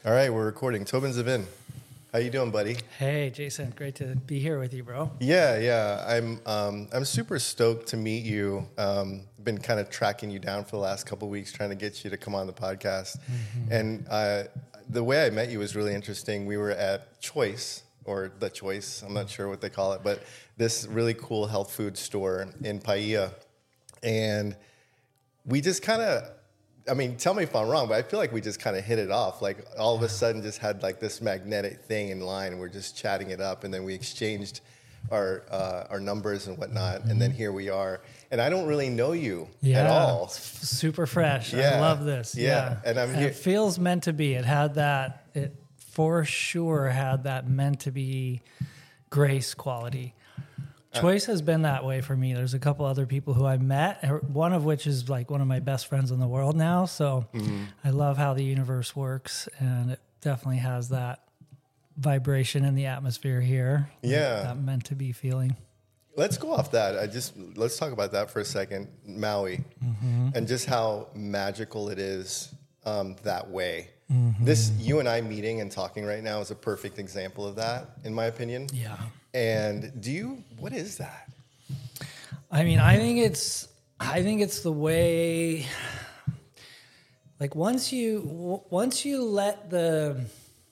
All right, we're recording. Tobin Zavin, how you doing, buddy? Hey, Jason. Great to be here with you, bro. Yeah. I'm super stoked to meet you. Been kind of tracking you down for the last couple of weeks, trying to get you to come on the podcast. Mm-hmm. And the way I met you was really interesting. We were at Choice, or The Choice. I'm not sure what they call it, but this really cool health food store in Paia. And we just kind of, tell me if I'm wrong, but I feel like we just kind of hit it off. Like all of a sudden just had like this magnetic thing in line. We're just chatting it up, and then we exchanged our numbers and whatnot. Mm-hmm. And then here we are. And I don't really know you at all. Super fresh. Yeah. I love this. Yeah. And I'm here. It feels meant to be. It for sure had that meant to be grace quality. Choice has been that way for me. There's a couple other people who I met, one of which is like one of my best friends in the world now. So I love how the universe works, and it definitely has that vibration in the atmosphere here. Yeah. That meant to be feeling. Let's go off that. Let's talk about that for a second. Maui, and just how magical it is that way. Mm-hmm. This, you and I meeting and talking right now is a perfect example of that, in my opinion. Yeah. And what is that? I think it's the way, like once you let the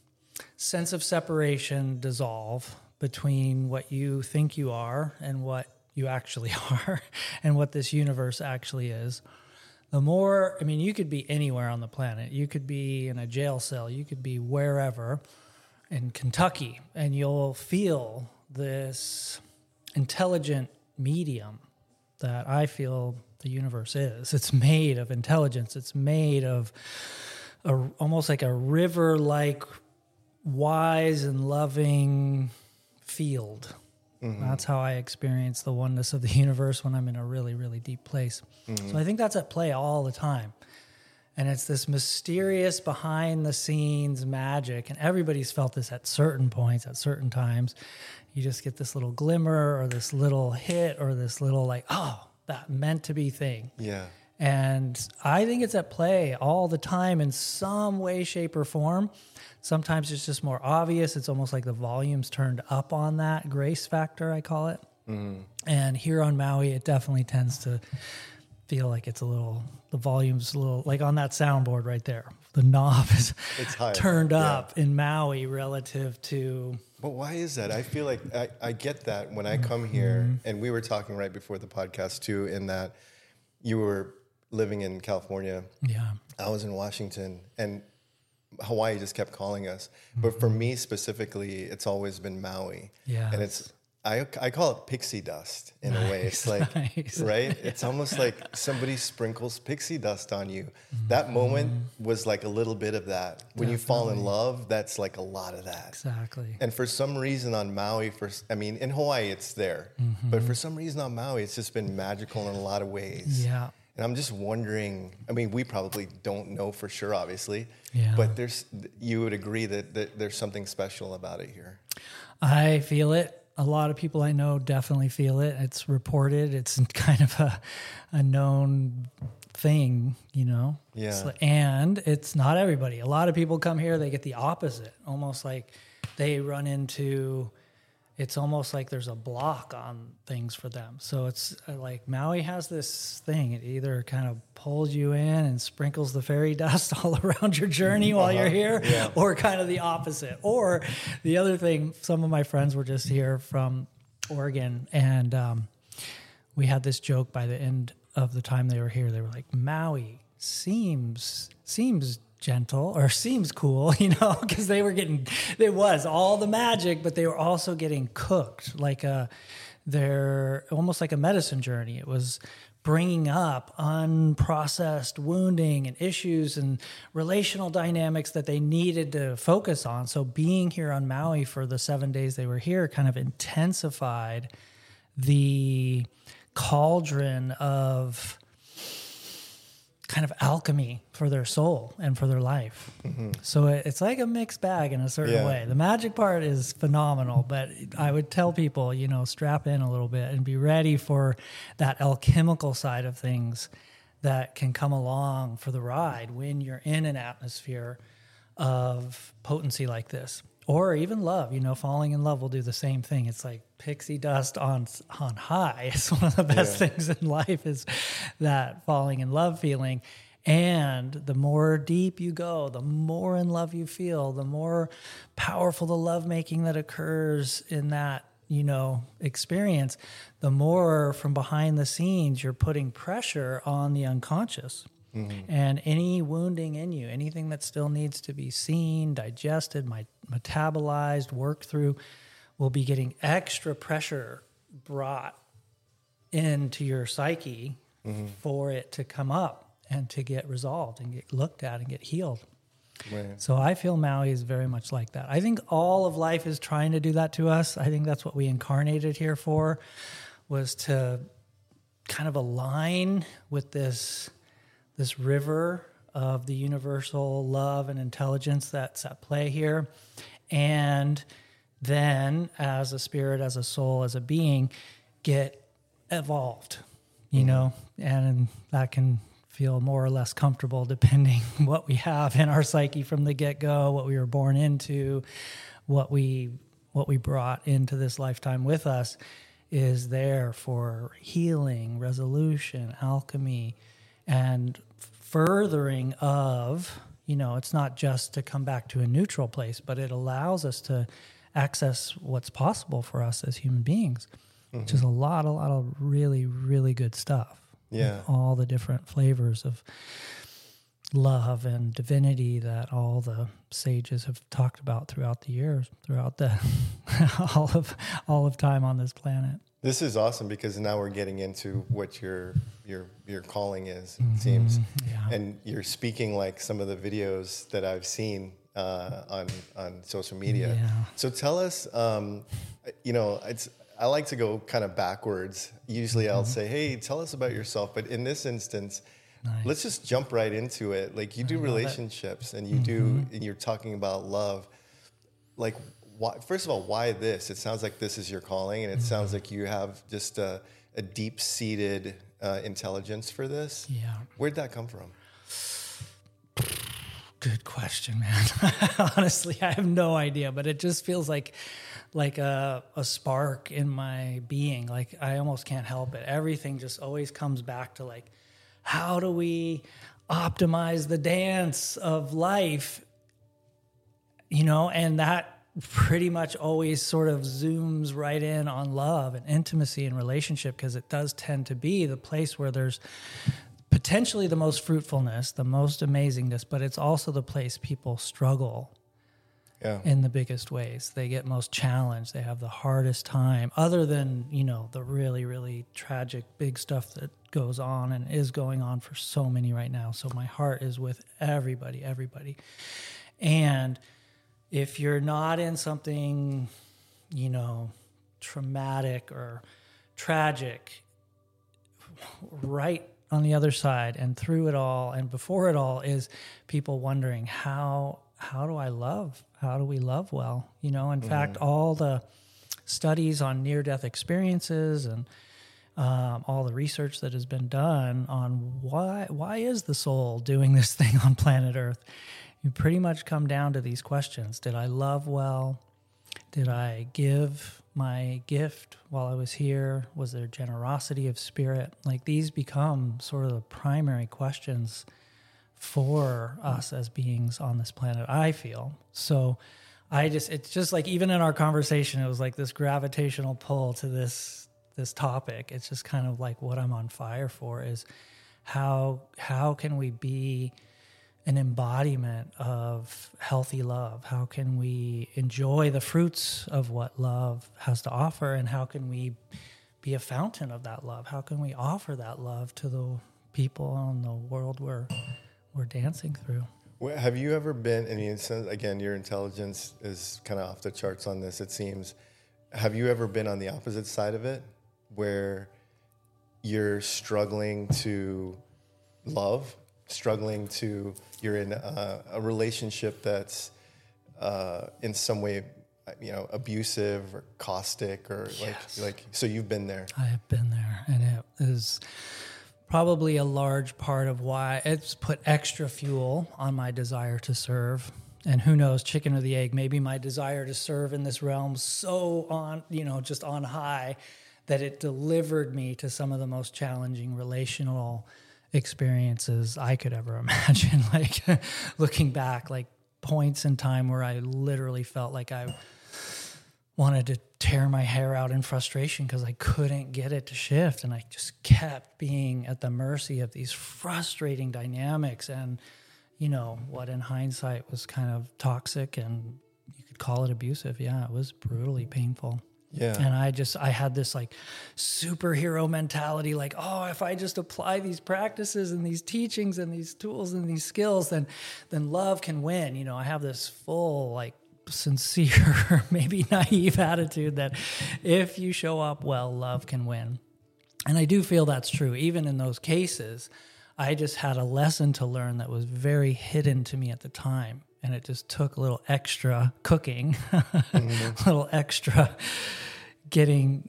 sense of separation dissolve between what you think you are and what you actually are and what this universe actually is, the more, you could be anywhere on the planet. You could be in a jail cell. You could be wherever in Kentucky, and you'll feel this intelligent medium that I feel the universe is. It's made of intelligence. It's made of almost like a river-like wise and loving field. Mm-hmm. That's how I experience the oneness of the universe when I'm in a really, really deep place. Mm-hmm. So I think that's at play all the time. And it's this mysterious behind-the-scenes magic, and everybody's felt this at certain points, at certain times. You just get this little glimmer or this little hit or this little that meant to be thing. Yeah. And I think it's at play all the time in some way, shape, or form. Sometimes it's just more obvious. It's almost like the volume's turned up on that grace factor, I call it. Mm. And here on Maui, it definitely tends to feel like the volume's a little, like on that soundboard right there. The knob is turned up in Maui relative to... But why is that? I feel like I get that when I come here, and we were talking right before the podcast too, in that you were living in California. Yeah. I was in Washington, and Hawaii just kept calling us. But for me specifically, it's always been Maui. Yeah. And I call it pixie dust in a way. It's like, right? Yeah. It's almost like somebody sprinkles pixie dust on you. That moment was like a little bit of that. When you fall in love, that's like a lot of that. Exactly. And for some reason on Maui, in Hawaii it's there. But for some reason on Maui, it's just been magical in a lot of ways. Yeah. And I'm just wondering, we probably don't know for sure, obviously. Yeah. But you would agree that there's something special about it here. I feel it. A lot of people I know definitely feel it. It's reported. It's kind of a known thing, Yeah. And it's not everybody. A lot of people come here, they get the opposite. Almost like they run into, it's almost like there's a block on things for them. So it's like Maui has this thing. It either kind of pulls you in and sprinkles the fairy dust all around your journey while you're here, or kind of the opposite. Or the other thing, some of my friends were just here from Oregon, and we had this joke by the end of the time they were here. They were like, Maui seems gentle or seems cool, because they were getting, it was all the magic, but they were also getting cooked like they're almost like a medicine journey. It was bringing up unprocessed wounding and issues and relational dynamics that they needed to focus on. So being here on Maui for the 7 days they were here kind of intensified the cauldron of kind of alchemy for their soul and for their life. Mm-hmm. So it's like a mixed bag in a certain way. The magic part is phenomenal, but I would tell people, strap in a little bit and be ready for that alchemical side of things that can come along for the ride when you're in an atmosphere of potency like this. Or even love, falling in love will do the same thing. It's like pixie dust on high. It's one of the best things in life is that falling in love feeling. And the more deep you go, the more in love you feel, the more powerful the lovemaking that occurs in that, experience, the more from behind the scenes you're putting pressure on the unconscious. Mm-hmm. And any wounding in you, anything that still needs to be seen, digested, metabolized, worked through, will be getting extra pressure brought into your psyche for it to come up and to get resolved and get looked at and get healed. Right. So I feel Maui is very much like that. I think all of life is trying to do that to us. I think that's what we incarnated here for, was to kind of align with this river of the universal love and intelligence that's at play here. And then as a spirit, as a soul, as a being, get evolved, and that can feel more or less comfortable depending what we have in our psyche from the get-go, what we were born into, what we brought into this lifetime with us is there for healing, resolution, alchemy, and furthering of, it's not just to come back to a neutral place, but it allows us to access what's possible for us as human beings, which is a lot of really, really good stuff. Yeah. With all the different flavors of love and divinity that all the sages have talked about throughout the years, throughout the all of time on this planet. This is awesome because now we're getting into what your calling is, it seems. Yeah. And you're speaking like some of the videos that I've seen on social media. Yeah. So tell us, I like to go kind of backwards. Usually I'll say, hey, tell us about yourself. But in this instance, let's just jump right into it. Like you do relationships and and you're talking about love. Like, first of all, why this? It sounds like this is your calling, and it sounds like you have just a deep-seated intelligence for this. Yeah. Where'd that come from? Good question, man. Honestly, I have no idea, but it just feels like a spark in my being. Like I almost can't help it. Everything just always comes back to like, how do we optimize the dance of life? And that pretty much always sort of zooms right in on love and intimacy and relationship, because it does tend to be the place where there's potentially the most fruitfulness, the most amazingness, but it's also the place people struggle in the biggest ways. They get most challenged. They have the hardest time, other than, the really, really tragic big stuff that goes on and is going on for so many right now. So my heart is with everybody. And if you're not in something, traumatic or tragic, right on the other side and through it all and before it all is people wondering, how do I love? How do we love well? In fact, all the studies on near-death experiences and all the research that has been done on why is the soul doing this thing on planet Earth, you pretty much come down to these questions. Did I love well? Did I give my gift while I was here? Was there generosity of spirit? Like these become sort of the primary questions for us as beings on this planet, I feel. So it's just like, even in our conversation, it was like this gravitational pull to this topic. It's just kind of like what I'm on fire for is how can we be an embodiment of healthy love? How can we enjoy the fruits of what love has to offer? And how can we be a fountain of that love? How can we offer that love to the people in the world we're dancing through? Well, have you ever been, again, your intelligence is kind of off the charts on this, it seems. Have you ever been on the opposite side of it, where you're struggling to love, you're in a relationship that's in some way, abusive or caustic or yes. So you've been there. I have been there, and it is probably a large part of why it's put extra fuel on my desire to serve, And who knows, chicken or the egg, maybe my desire to serve in this realm so on, just on high, that it delivered me to some of the most challenging relational experiences I could ever imagine. Like looking back, like points in time where I literally felt like I wanted to tear my hair out in frustration because I couldn't get it to shift. And I just kept being at the mercy of these frustrating dynamics. And, what in hindsight was kind of toxic, and you could call it abusive. Yeah, it was brutally painful. Yeah. And I had this like superhero mentality, like, oh, if I just apply these practices and these teachings and these tools and these skills, then love can win. I have this full, like, sincere, maybe naive attitude that if you show up well, love can win. And I do feel that's true. Even in those cases, I just had a lesson to learn that was very hidden to me at the time. And it just took a little extra cooking, a little extra getting,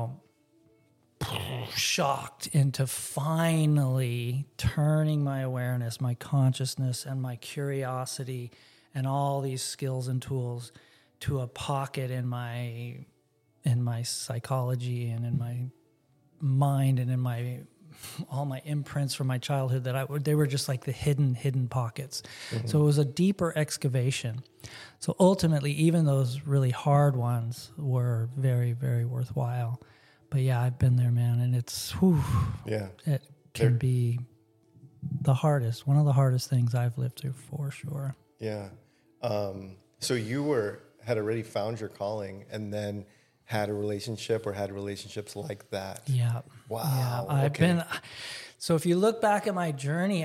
shocked into finally turning my awareness, my consciousness, and my curiosity and all these skills and tools to a pocket in my psychology and in my mind and in my all my imprints from my childhood they were just like the hidden pockets. Mm-hmm. So it was a deeper excavation. So ultimately, even those really hard ones were very, very worthwhile. But yeah, I've been there, man, and it's it can be the hardest, one of the hardest things I've lived through for sure. Yeah. So you had already found your calling, and then had a relationship or had relationships like that. Yeah. Wow. Yeah. I've been, so if you look back at my journey,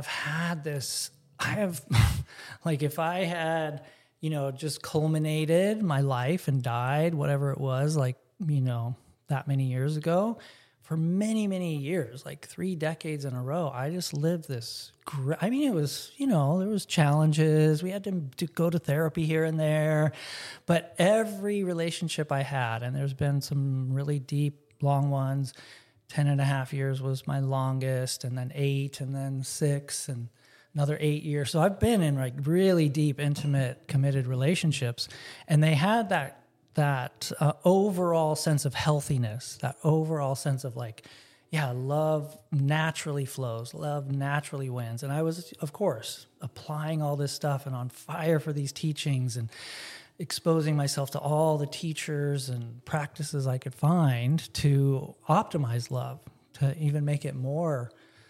like if I had, just culminated my life and died, whatever it was, like, that many years ago, for many, many years, like 3 decades in a row, I just lived this. It was, there was challenges. We had to go to therapy here and there. But every relationship I had, and there's been some really deep, long ones, 10.5 years was my longest, and then 8, and then 6, and another 8 years. So I've been in like really deep, intimate, committed relationships. And they had that overall sense of healthiness, that overall sense of like, yeah, love naturally flows, love naturally wins. And I was, of course, applying all this stuff and on fire for these teachings and exposing myself to all the teachers and practices I could find to optimize love, to even make it more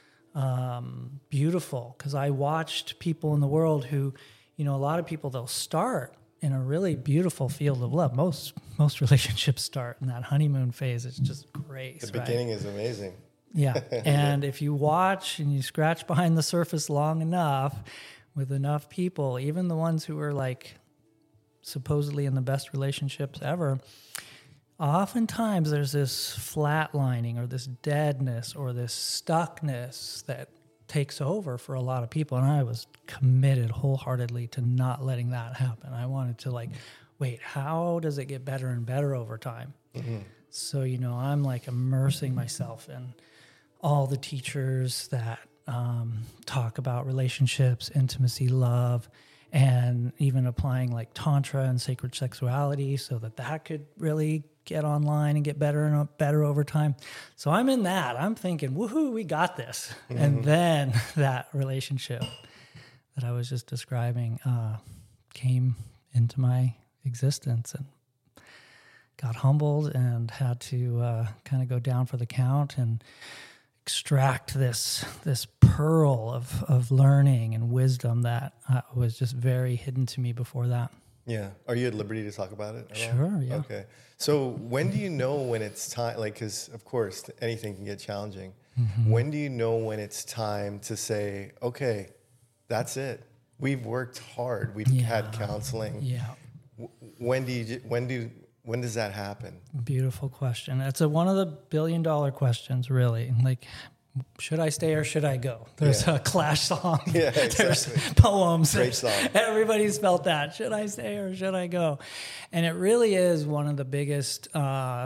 beautiful. Because I watched people in the world who, a lot of people, they'll start in a really beautiful field of love. Most relationships start in that honeymoon phase. It's just great. The beginning is amazing. Yeah. And if you watch and you scratch behind the surface long enough with enough people, even the ones who are like supposedly in the best relationships ever, oftentimes there's this flatlining or this deadness or this stuckness that takes over for a lot of people. And I was committed wholeheartedly to not letting that happen. I wanted to like, wait, how does it get better and better over time? Mm-hmm. So, I'm like immersing myself in all the teachers that talk about relationships, intimacy, love, and even applying like Tantra and sacred sexuality so that could really get online and get better and better over time. So I'm in that. I'm thinking, woohoo, we got this. Mm-hmm. And then that relationship that I was just describing came into my existence and got humbled and had to kind of go down for the count and extract this pearl of learning and wisdom that was just very hidden to me before that. Yeah. Are you at liberty to talk about it? Sure, yeah. Okay. So when do you know when it's time, like, because of course anything can get challenging. Mm-hmm. When do you know when it's time to say, okay, that's it. We've worked hard. We've had counseling. Yeah. When does that happen? Beautiful question. It's one of the $1 billion questions, really. Like, should I stay or should I go? There's a Clash song. Yeah, exactly. There's poems. Great song. Everybody's felt that. Should I stay or should I go? And it really is one of the biggest. I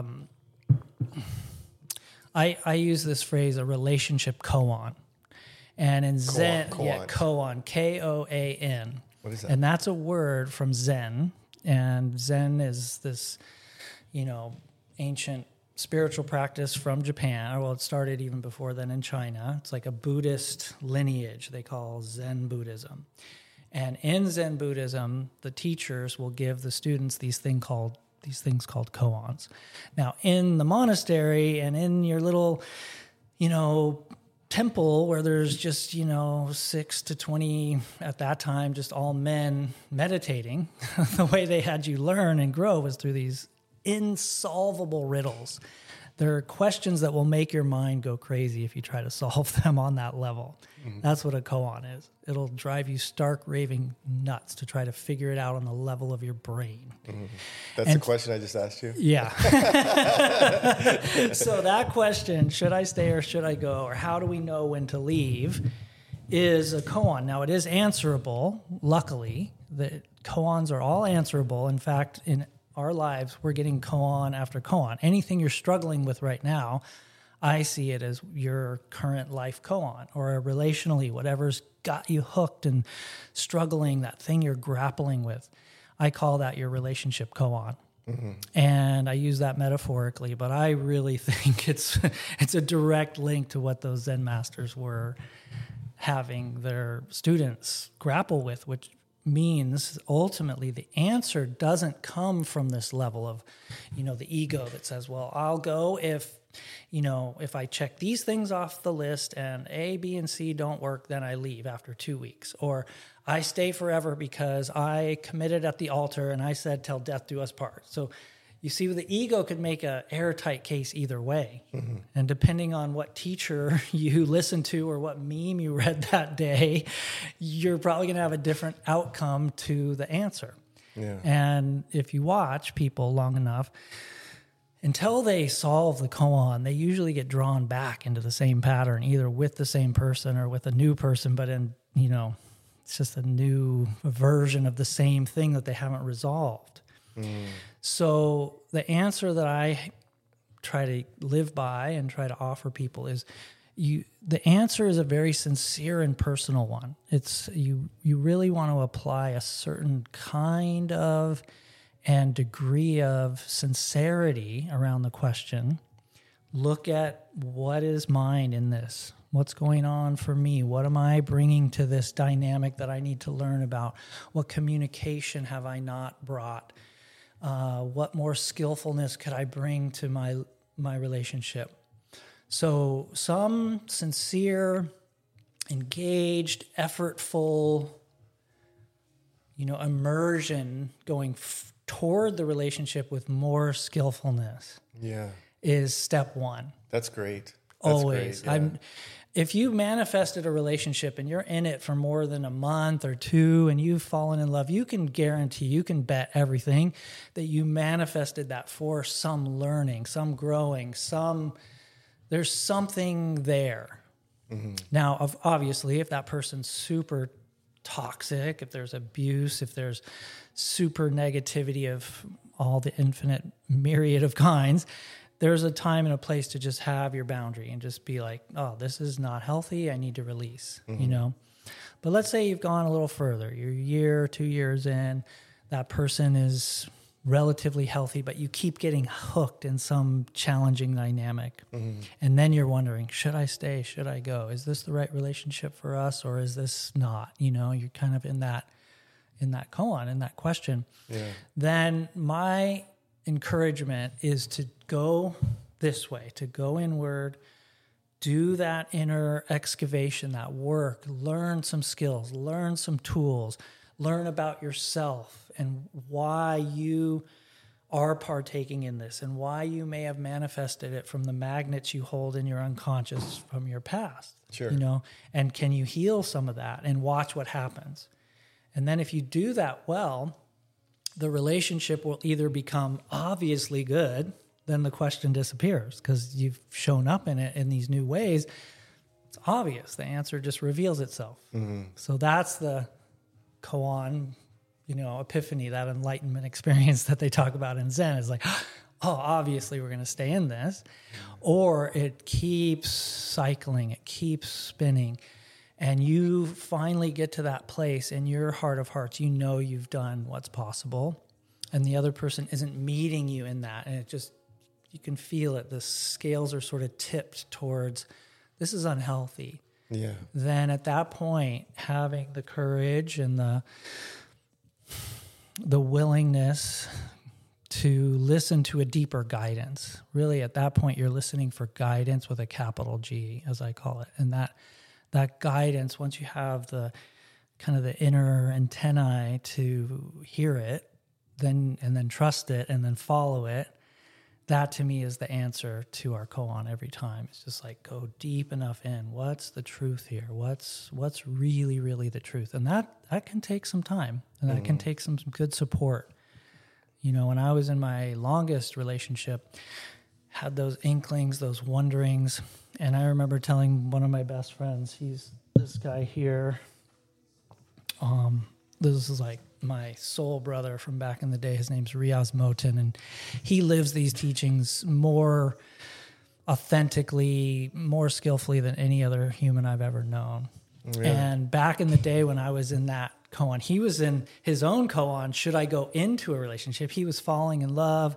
use this phrase, a relationship koan. And in Zen, koan, Koan. What is that? And that's a word from Zen. And Zen is this, ancient spiritual practice from Japan. Well, it started even before then in China. It's like a Buddhist lineage they call Zen Buddhism. And in Zen Buddhism, the teachers will give the students these things called koans. Now, in the monastery and in your little, temple where there's just 6 to 20 at that time, just all men meditating, the way they had you learn and grow was through these insolvable riddles. There are questions that will make your mind go crazy if you try to solve them on that level. Mm-hmm. That's what a koan is. It'll drive you stark raving nuts to try to figure it out on the level of your brain. Mm-hmm. That's the question I just asked you? Yeah. So that question, should I stay or should I go, or how do we know when to leave, is a koan. Now, it is answerable, luckily. The koans are all answerable. In fact, in our lives, we're getting koan after koan. Anything you're struggling with right now, I see it as your current life koan, or relationally, whatever's got you hooked and struggling, that thing you're grappling with. I call that your relationship koan. Mm-hmm. And I use that metaphorically, but I really think it's a direct link to what those Zen masters were having their students grapple with, which means ultimately the answer doesn't come from this level of, the ego that says, well, I'll go if I check these things off the list and A, B, and C don't work, then I leave after 2 weeks. Or I stay forever because I committed at the altar and I said, till death do us part. So you see, the ego could make an airtight case either way. Mm-hmm. And depending on what teacher you listen to or what meme you read that day, you're probably going to have a different outcome to the answer. Yeah. And if you watch people long enough, until they solve the koan, they usually get drawn back into the same pattern, either with the same person or with a new person, but it's just a new version of the same thing that they haven't resolved. So the answer that I try to live by and try to offer people is the answer is a very sincere and personal one. It's you really want to apply a certain kind of and degree of sincerity around the question. Look at what is mine in this. What's going on for me? What am I bringing to this dynamic that I need to learn about? What communication have I not brought? What more skillfulness could I bring to my relationship? So some sincere, engaged, effortful, immersion going toward the relationship with more skillfulness. Yeah, is step one. That's great. Always. Great, yeah. If you manifested a relationship and you're in it for more than a month or two and you've fallen in love, you can bet everything that you manifested that for some learning, some growing, there's something there. Mm-hmm. Now, obviously, if that person's super toxic, if there's abuse, if there's super negativity of all the infinite myriad of kinds, there's a time and a place to just have your boundary and just be like, oh, this is not healthy. I need to release, But let's say you've gone a little further. You're a year, 2 years in. That person is relatively healthy, but you keep getting hooked in some challenging dynamic. Mm-hmm. And then you're wondering, should I stay? Should I go? Is this the right relationship for us or is this not? You're kind of in that koan, in that question. Yeah. Then my encouragement is to go this way, to go inward, do that inner excavation, that work, learn some skills, learn some tools, learn about yourself and why you are partaking in this and why you may have manifested it from the magnets you hold in your unconscious from your past. Sure. And can you heal some of that and watch what happens? And then if you do that well, the relationship will either become obviously good, then the question disappears because you've shown up in it in these new ways. It's obvious. The answer just reveals itself. Mm-hmm. So that's the koan, epiphany, that enlightenment experience that they talk about in Zen is like, oh, obviously we're going to stay in this. Or it keeps cycling. It keeps spinning. and you finally get to that place in your heart of hearts, you know you've done what's possible, and the other person isn't meeting you in that, and it just, you can feel it. The scales are sort of tipped towards, this is unhealthy. Yeah. Then at that point, having the courage and the willingness to listen to a deeper guidance. Really, at that point, you're listening for guidance with a capital G, as I call it. And that guidance, once you have the kind of the inner antennae to hear it, then trust it and then follow it, that to me is the answer to our koan every time. It's just like, go deep enough in. What's the truth here? What's really, really the truth? And that can take some time, and that can take some good support. You know, when I was in my longest relationship, had those inklings, those wonderings, and I remember telling one of my best friends, he's this guy here. This is like my soul brother from back in the day. His name's Riaz Moten, and he lives these teachings more authentically, more skillfully than any other human I've ever known. Really? And back in the day when I was in that koan, he was in his own koan, should I go into a relationship? He was falling in love,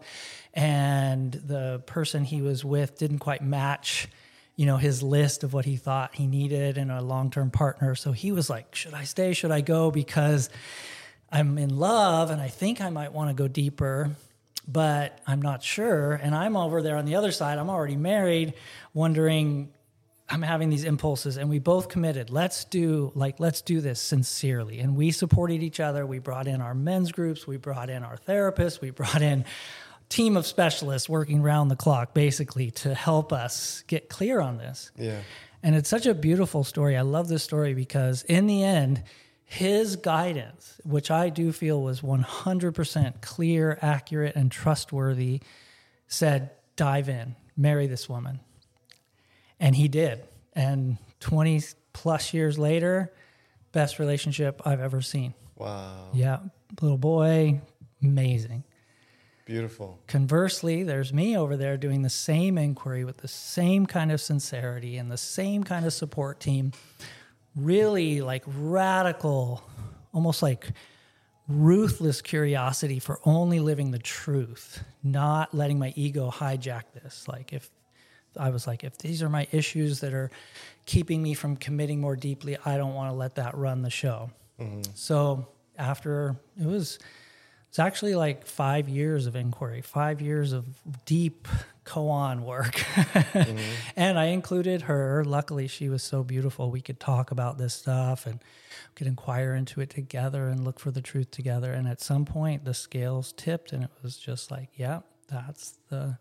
and the person he was with didn't quite match, you know, his list of what he thought he needed in a long-term partner. So he was like, should I stay? Should I go? Because I'm in love and I think I might want to go deeper, but I'm not sure. And I'm over there on the other side. I'm already married, wondering, I'm having these impulses, and we both committed. Let's do this sincerely. And we supported each other. We brought in our men's groups. We brought in our therapists. We brought in team of specialists working round the clock, basically, to help us get clear on this. Yeah. And it's such a beautiful story. I love this story because in the end, his guidance, which I do feel was 100% clear, accurate, and trustworthy, said, dive in, marry this woman. And he did. And 20 plus years later, best relationship I've ever seen. Wow. Yeah. Little boy, amazing. Beautiful. Conversely, there's me over there doing the same inquiry with the same kind of sincerity and the same kind of support team. Really like radical, almost like ruthless curiosity for only living the truth, not letting my ego hijack this. Like if these are my issues that are keeping me from committing more deeply, I don't want to let that run the show. Mm-hmm. So after it's actually like 5 years of inquiry, 5 years of deep koan work. Mm-hmm. And I included her. Luckily, she was so beautiful. We could talk about this stuff and could inquire into it together and look for the truth together. And at some point, the scales tipped, and it was just like, yeah, that's the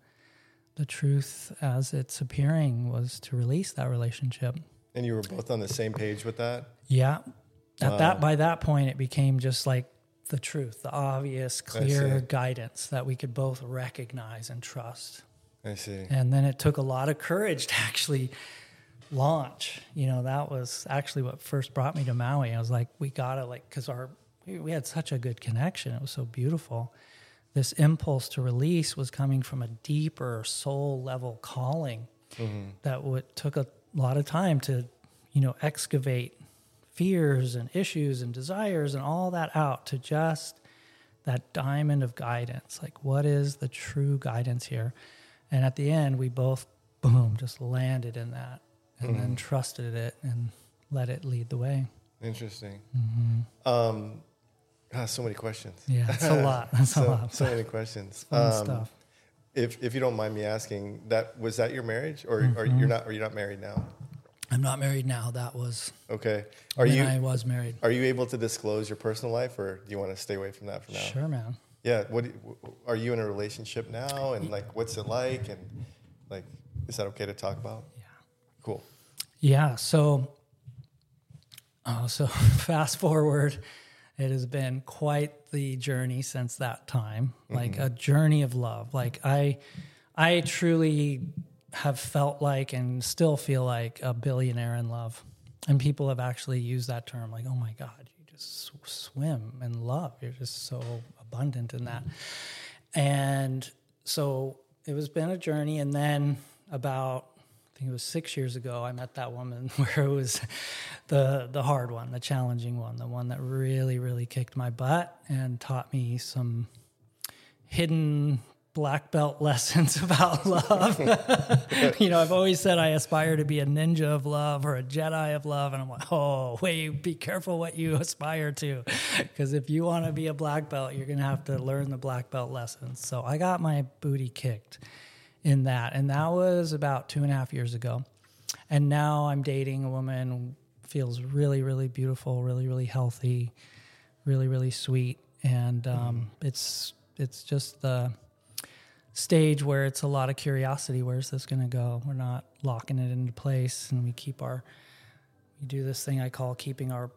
truth as it's appearing, was to release that relationship. And you were both on the same page with that? Yeah. By that point, it became just like the truth, the obvious, clear guidance that we could both recognize and trust. I see. And then it took a lot of courage to actually launch. You know, that was actually what first brought me to Maui. I was like, we gotta because we had such a good connection. It was so beautiful. This impulse to release was coming from a deeper soul level calling that took a lot of time to, you know, excavate fears and issues and desires and all that out to just that diamond of guidance. Like, what is the true guidance here? And at the end, we both, boom, just landed in that and then trusted it and let it lead the way. Interesting. Mm-hmm. So many questions. Yeah, it's a lot. That's a lot. So many questions. Fun stuff. If you don't mind me asking, was that your marriage, or are you not married now? I'm not married now. That was okay. I was married. Are you able to disclose your personal life, or do you want to stay away from that for now? Sure, man. Yeah. Are you in a relationship now, and like, what's it like, and like, is that okay to talk about? Yeah. Cool. Yeah. So fast forward, it has been quite the journey since that time. Like a journey of love. Like I truly have felt like and still feel like a billionaire in love. And people have actually used that term, like, oh my God, you just swim in love. You're just so abundant in that. And so it has been a journey. And then about think it was 6 years ago, I met that woman where it was the hard one, the challenging one, the one that really, really kicked my butt and taught me some hidden black belt lessons about love. I've always said I aspire to be a ninja of love or a Jedi of love. And I'm like, oh, wait, be careful what you aspire to. Because if you want to be a black belt, you're going to have to learn the black belt lessons. So I got my booty kicked in that. And that was about 2.5 years ago. And now I'm dating a woman who feels really, really beautiful, really, really healthy, really, really sweet. And it's just the stage where it's a lot of curiosity. Where's this going to go? We're not locking it into place, and we do this thing I call keeping our,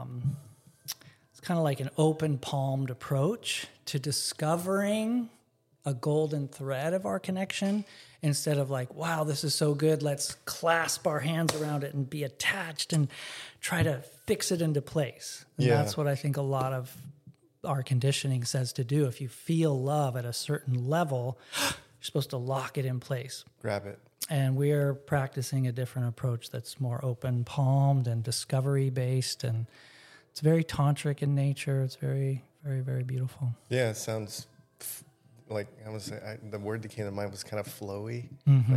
it's kind of like an open palmed approach to discovering a golden thread of our connection instead of like, wow, this is so good. Let's clasp our hands around it and be attached and try to fix it into place. And that's what I think a lot of our conditioning says to do. If you feel love at a certain level, you're supposed to lock it in place. Grab it. And we're practicing a different approach that's more open palmed and discovery based. And it's very tantric in nature. It's very, very, very beautiful. Yeah, it sounds like, I would say, the word that came to mind was kind of flowy,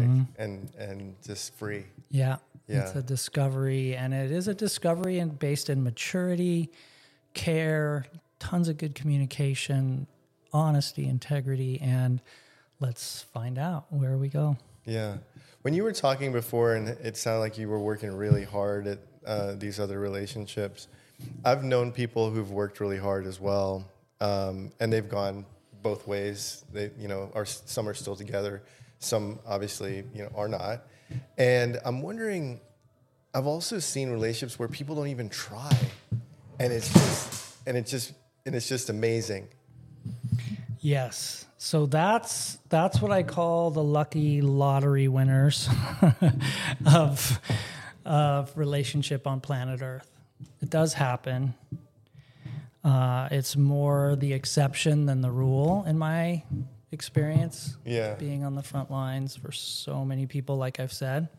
and just free. Yeah. It's a discovery, and it is a discovery and based in maturity, care, tons of good communication, honesty, integrity, and let's find out where we go. Yeah. When you were talking before, and it sounded like you were working really hard at these other relationships, I've known people who've worked really hard as well, and they've gone both ways. They, some are still together, some obviously, are not. And I'm wondering, I've also seen relationships where people don't even try, and it's just amazing. Yes. So that's what I call the lucky lottery winners of relationship on planet Earth. It does happen. It's more the exception than the rule in my experience. Yeah. Being on the front lines for so many people, like I've said.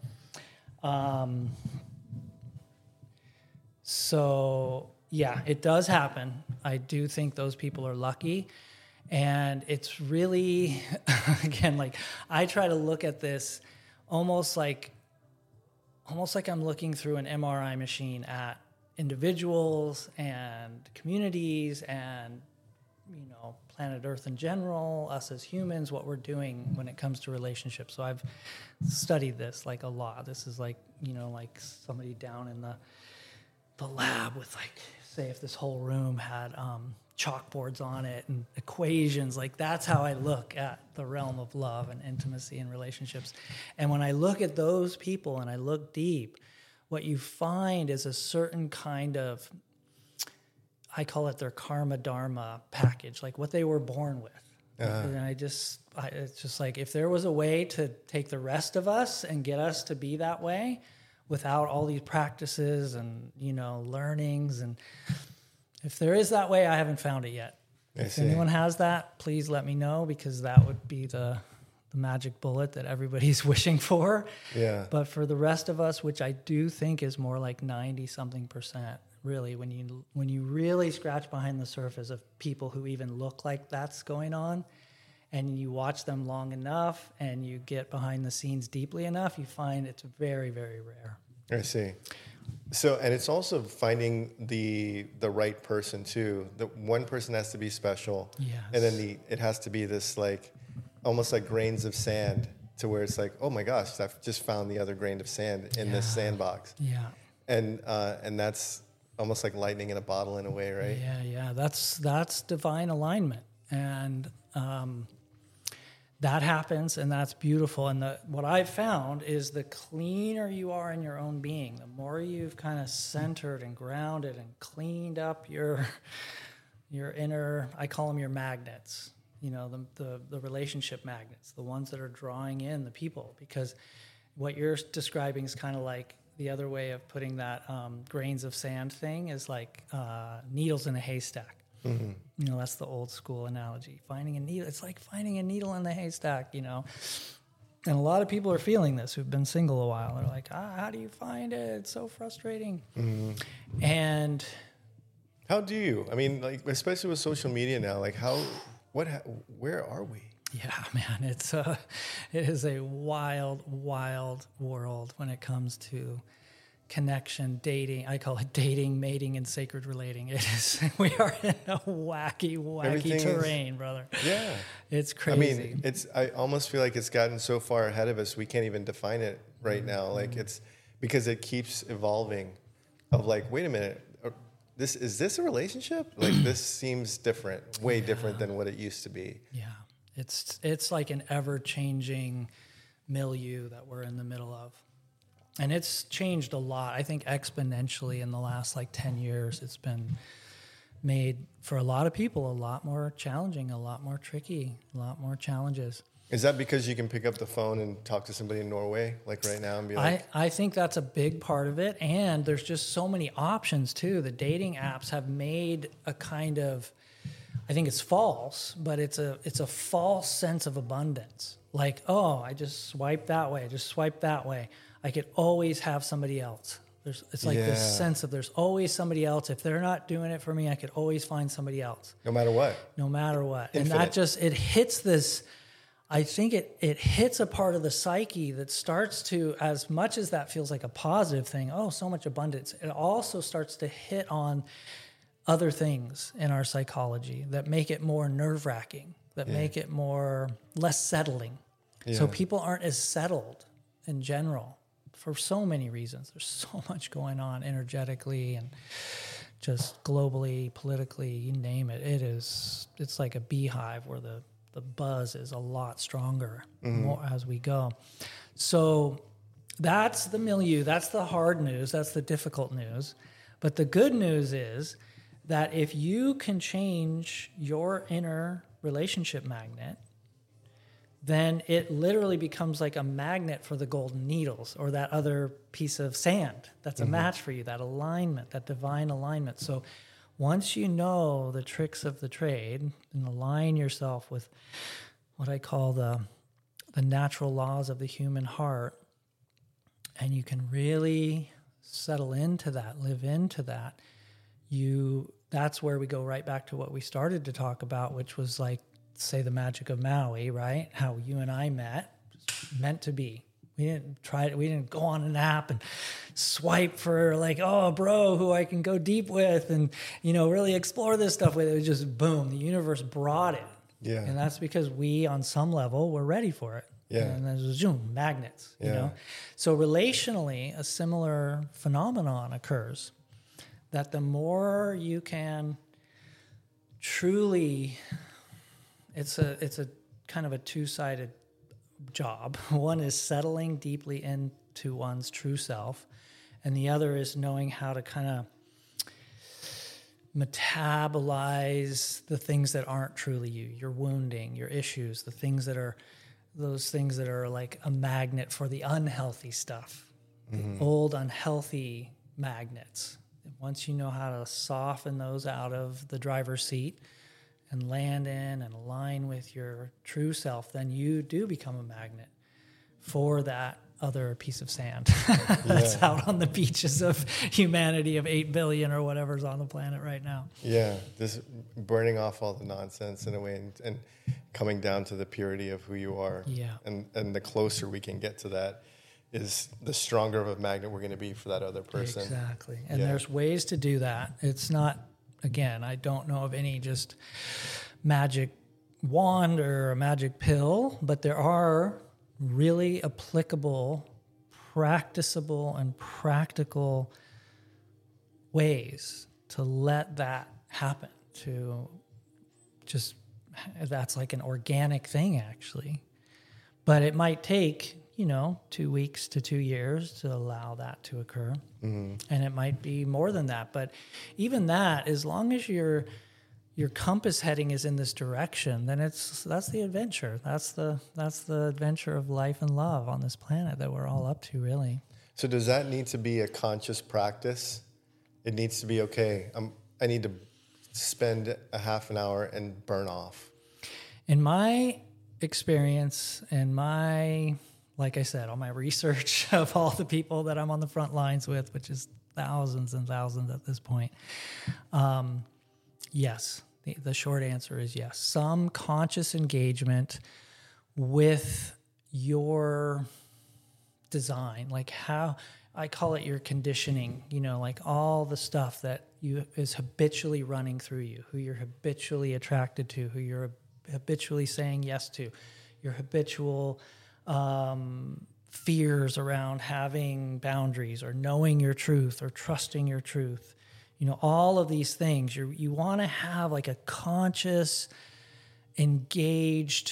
So yeah, it does happen. I do think those people are lucky. And it's really, again, like I try to look at this almost like I'm looking through an MRI machine at individuals and communities and, planet Earth in general, us as humans, what we're doing when it comes to relationships. So I've studied this like a lot. This is like, like somebody down in the lab with like, say if this whole room had chalkboards on it and equations, like that's how I look at the realm of love and intimacy and relationships. And when I look at those people and I look deep, what you find is a certain kind of, I call it their karma dharma package, like what they were born with. And it's just like, if there was a way to take the rest of us and get us to be that way without all these practices and, learnings, and if there is that way, I haven't found it yet. If anyone has that, please let me know, because that would be the magic bullet that everybody's wishing for. Yeah. But for the rest of us, which I do think is more like 90-something%, really, when you really scratch behind the surface of people who even look like that's going on, and you watch them long enough and you get behind the scenes deeply enough, you find it's very, very rare. I see. So, and it's also finding the right person too. The one person has to be special, yes. And then it has to be this like almost like grains of sand, to where it's like, oh my gosh, I've just found the other grain of sand in this sandbox. Yeah. And that's almost like lightning in a bottle in a way, right? Yeah. That's divine alignment, and that happens, and that's beautiful. And what I've found is the cleaner you are in your own being, the more you've kind of centered and grounded and cleaned up your inner, I call them your magnets, the relationship magnets, the ones that are drawing in the people. Because what you're describing is kind of like the other way of putting that grains of sand thing is like needles in a haystack. Mm-hmm. That's the old school analogy. Finding a needle, it's like finding a needle in the haystack, And a lot of people are feeling this who've been single a while. They're like, how do you find it? It's so frustrating. And how do you? I mean, like, especially with social media now, like where are we? yeah, man, it is a wild, wild world when it comes to connection, dating. I call it dating, mating, and sacred relating. It is. We are in a wacky Everything terrain, brother. Yeah, it's crazy. I mean, I almost feel like it's gotten so far ahead of us we can't even define it right now. Like it's because it keeps evolving. Of like, wait a minute, is this a relationship? Like this seems different, way different than what it used to be. Yeah, it's like an ever changing milieu that we're in the middle of. And it's changed a lot. I think exponentially in the last like 10 years, it's been made for a lot of people a lot more challenging, a lot more tricky, a lot more challenges. Is that because you can pick up the phone and talk to somebody in Norway, like right now, and be like... I think that's a big part of it. And there's just so many options too. The dating apps have made a kind of, I think it's false, but it's a false sense of abundance. Like, oh, I just swipe that way, I just swipe that way. I could always have somebody else. It's like this sense of there's always somebody else. If they're not doing it for me, I could always find somebody else. No matter what. No matter what. Infinite. And that just, it hits this, I think it hits a part of the psyche that starts to, as much as that feels like a positive thing, oh, so much abundance, it also starts to hit on other things in our psychology that make it more nerve-wracking, that make it less settling. Yeah. So people aren't as settled in general. For so many reasons. There's so much going on energetically and just globally, politically, you name it. It's like a beehive where the buzz is a lot stronger more as we go. So that's the milieu. That's the hard news. That's the difficult news. But the good news is that if you can change your inner relationship magnet, then it literally becomes like a magnet for the golden needles or that other piece of sand that's a match for you, that alignment, that divine alignment. So once you know the tricks of the trade and align yourself with what I call the natural laws of the human heart, and you can really settle into that, live into that, that's where we go right back to what we started to talk about, which was like, say, the magic of Maui, right? How you and I met, meant to be. We didn't try it. We didn't go on an app and swipe for like, oh, bro, who I can go deep with and, really explore this stuff with. It was just boom. The universe brought it. Yeah. And that's because we, on some level, were ready for it. Yeah. And there's zoom, magnets, you know? So relationally, a similar phenomenon occurs that the more you can truly... It's a kind of a two-sided job. One is settling deeply into one's true self, and the other is knowing how to kind of metabolize the things that aren't truly you, your wounding, your issues, those things that are like a magnet for the unhealthy stuff, the old unhealthy magnets. Once you know how to soften those out of the driver's seat and land in and align with your true self, then you do become a magnet for that other piece of sand that's out on the beaches of humanity of 8 billion or whatever's on the planet right now. Yeah, just burning off all the nonsense in a way and coming down to the purity of who you are. Yeah. And the closer we can get to that is the stronger of a magnet we're going to be for that other person. Exactly. And there's ways to do that. It's not... Again, I don't know of any just magic wand or a magic pill, but there are really applicable, practicable, and practical ways to let that happen. That's like an organic thing, actually. But it might take, 2 weeks to 2 years to allow that to occur. Mm-hmm. And it might be more than that. But even that, as long as your compass heading is in this direction, then that's the adventure. That's the adventure of life and love on this planet that we're all up to, really. So does that need to be a conscious practice? It needs to be, okay, I need to spend a half an hour and burn off. In my experience and my like I said, all my research of all the people that I'm on the front lines with, which is thousands and thousands at this point. Yes, the short answer is yes. Some conscious engagement with your design, like how I call it your conditioning, like all the stuff that is habitually running through you, who you're habitually attracted to, who you're habitually saying yes to, your habitual fears around having boundaries or knowing your truth or trusting your truth. All of these things, you want to have like a conscious, engaged,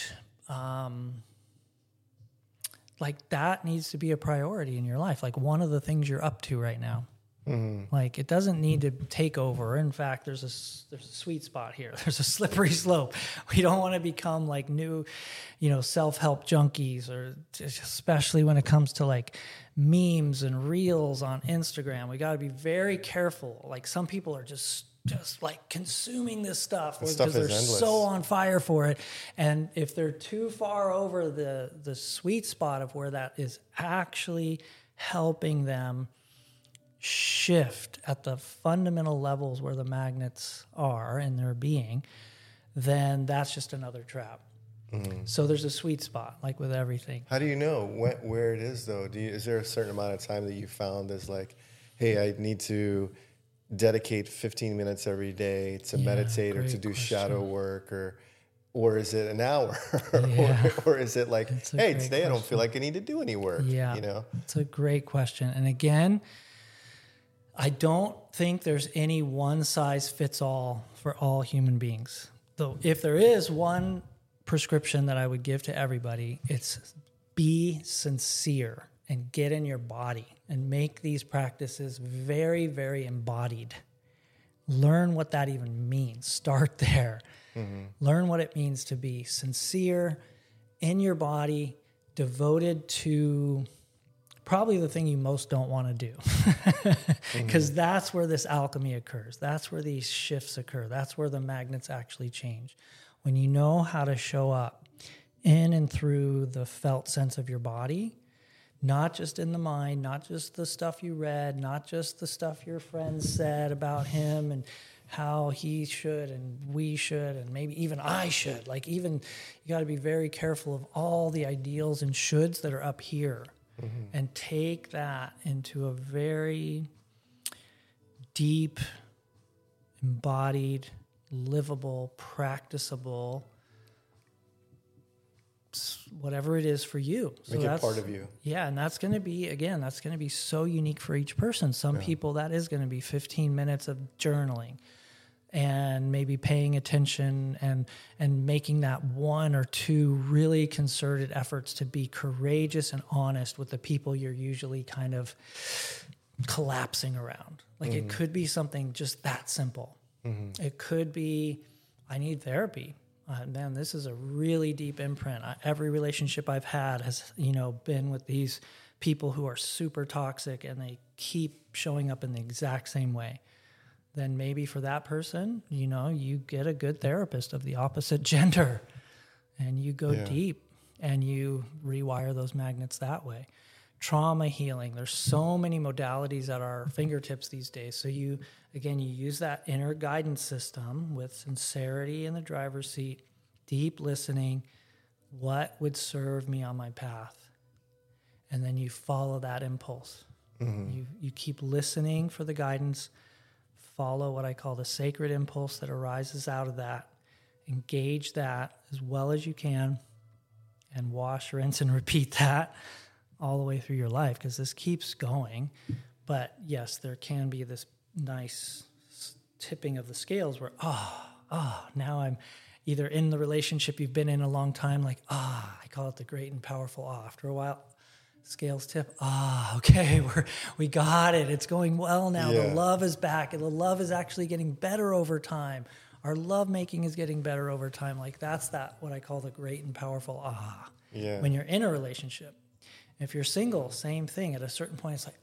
like that needs to be a priority in your life. Like one of the things you're up to right now. Mm-hmm. Like it doesn't need to take over. In fact, there's a sweet spot here. There's a slippery slope. We don't want to become like new, self-help junkies, or especially when it comes to like memes and reels on Instagram. We got to be very careful. Like some people are just like consuming this stuff because they're endless. So on fire for it. And if they're too far over the sweet spot of where that is actually helping them shift at the fundamental levels where the magnets are in their being, then that's just another trap. Mm-hmm. So there's a sweet spot, like with everything. How do you know where it is, though? Is there a certain amount of time that you found as like, hey, I need to dedicate 15 minutes every day to meditate or to do shadow work, or is it an hour? or is it like, hey, today I don't feel like I need to do any work? Yeah, it's a great question. And again, I don't think there's any one size fits all for all human beings. Though if there is one prescription that I would give to everybody, it's be sincere and get in your body and make these practices very, very embodied. Learn what that even means. Start there. Mm-hmm. Learn what it means to be sincere, in your body, devoted to probably the thing you most don't want to do. Because that's where this alchemy occurs. That's where these shifts occur. That's where the magnets actually change. When you know how to show up in and through the felt sense of your body, not just in the mind, not just the stuff you read, not just the stuff your friends said about him and how he should and we should and maybe even I should. Like even you got to be very careful of all the ideals and shoulds that are up here. Mm-hmm. And take that into a very deep, embodied, livable, practicable, whatever it is for you. Make it part of you. Yeah, and that's going to be so unique for each person. Some people, that is going to be 15 minutes of journaling and maybe paying attention and making that one or two really concerted efforts to be courageous and honest with the people you're usually kind of collapsing around. Like it could be something just that simple. Mm-hmm. It could be, I need therapy. Man, this is a really deep imprint. Every relationship I've had has, been with these people who are super toxic and they keep showing up in the exact same way. Then maybe for that person, you get a good therapist of the opposite gender and you go deep and you rewire those magnets that way. Trauma healing. There's so many modalities at our fingertips these days. So you use that inner guidance system with sincerity in the driver's seat, deep listening. What would serve me on my path? And then you follow that impulse. Mm-hmm. You keep listening for the guidance. Follow what I call the sacred impulse that arises out of that. Engage that as well as you can and wash, rinse, and repeat that all the way through your life because this keeps going. But yes, there can be this nice tipping of the scales where, now I'm either in the relationship you've been in a long time, like, I call it the great and powerful after a while. Scales tip. Okay, we got it. It's going well now. Yeah. The love is back, and the love is actually getting better over time. Our love making is getting better over time. Like that's what I call the great and powerful when you're in a relationship. If you're single, same thing. At a certain point, it's like,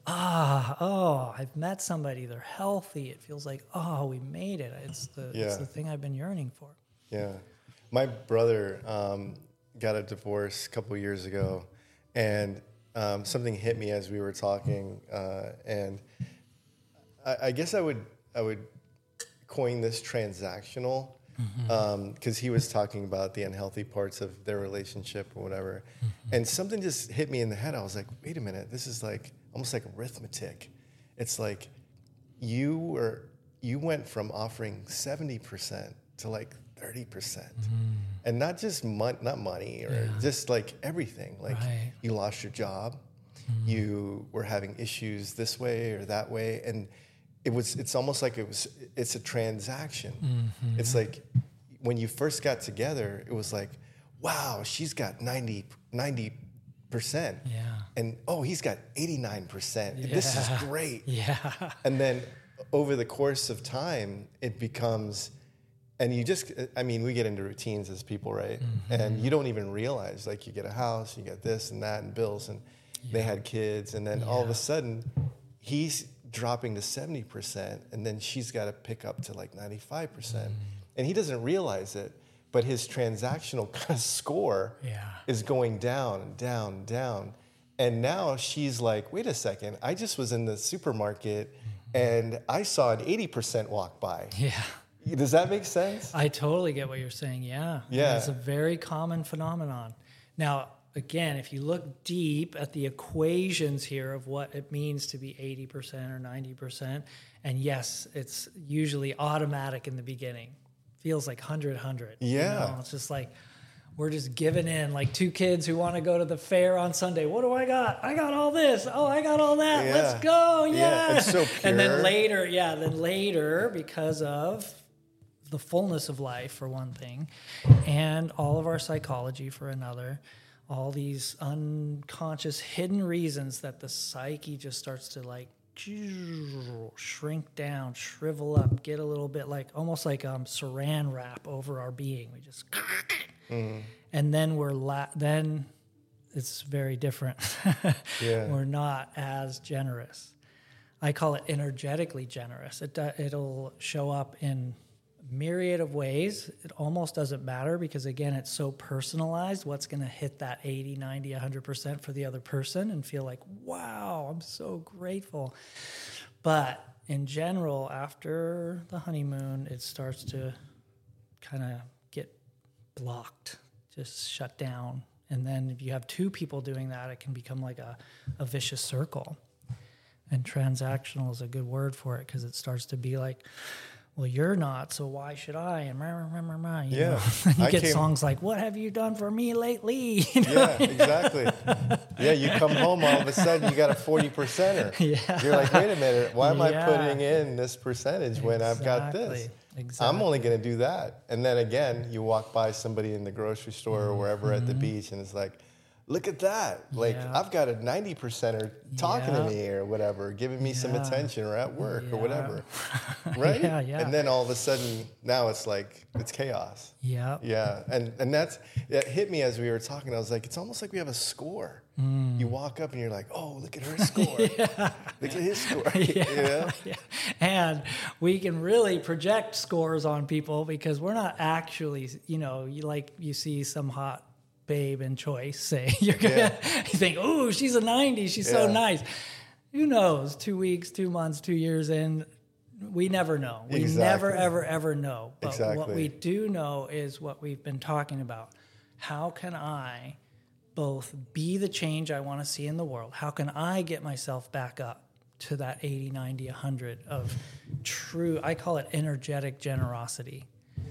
I've met somebody. They're healthy. It feels like, we made it. It's the thing I've been yearning for. Yeah. My brother got a divorce a couple years ago. and something hit me as we were talking, and I guess I would coin this transactional, because he was talking about the unhealthy parts of their relationship or whatever, and something just hit me in the head. I was like, wait a minute, this is like almost like arithmetic. It's like you went from offering 70% to like 30%, and not just not money or just like everything. Like you lost your job, you were having issues this way or that way, and it's almost like it's a transaction. It's like when you first got together, it was like, wow, she's got 90%. And he's got 89%. This is great. And then over the course of time, it becomes, and we get into routines as people, right? And you don't even realize, like, you get a house, you get this and that and bills, and they had kids, and then all of a sudden he's dropping to 70%, and then she's got to pick up to like 95%. And he doesn't realize it, but his transactional kind of score is going down and down and down. And now she's like, wait a second, I just was in the supermarket and I saw an 80% walk by. Does that make sense? I totally get what you're saying. Yeah. It's a very common phenomenon. Now, again, if you look deep at the equations here of what it means to be 80% or 90%, and yes, it's usually automatic in the beginning. Feels like 100. Yeah. You know? It's just like we're just giving in, like two kids who want to go to the fair on Sunday. What do I got? I got all this. Oh, I got all that. Let's go. Yeah. It's so pure. And then later, because of the fullness of life, for one thing, and all of our psychology for another, all these unconscious hidden reasons that the psyche just starts to like shrink down, shrivel up, get a little bit like almost like saran wrap over our being. We just and then then it's very different. We're not as generous. I call it energetically generous. It'll show up in myriad of ways. It almost doesn't matter because, again, it's so personalized. What's going to hit that 80, 90, 100% for the other person and feel like, wow, I'm so grateful. But in general, after the honeymoon, it starts to kind of get blocked, just shut down. And then if you have two people doing that, it can become like a vicious circle. And transactional is a good word for it because it starts to be like, well, you're not, so why should I? And you know? You get songs like, what have you done for me lately? You know? Yeah, exactly. You come home, all of a sudden, you got a 40%er. You're like, wait a minute, why am I putting in this percentage when I've got this? I'm only going to do that. And then again, you walk by somebody in the grocery store or wherever at the beach, and it's like, look at that. Like, I've got a 90%er talking to me or whatever, giving me some attention or at work or whatever. Right? And then all of a sudden, now it's like, it's chaos. And that hit me as we were talking. I was like, it's almost like we have a score. You walk up and you're like, oh, look at her score. Look at his score. You know? And we can really project scores on people because we're not actually, you see some hot babe in Choice say, you think, oh, she's a 90, she's so nice. Who knows? 2 weeks, 2 months, 2 years in, we never know. We never, ever know. But what we do know is what we've been talking about. How can I both be the change I want to see in the world? How can I get myself back up to that 80, 90, 100 of true, I call it energetic generosity.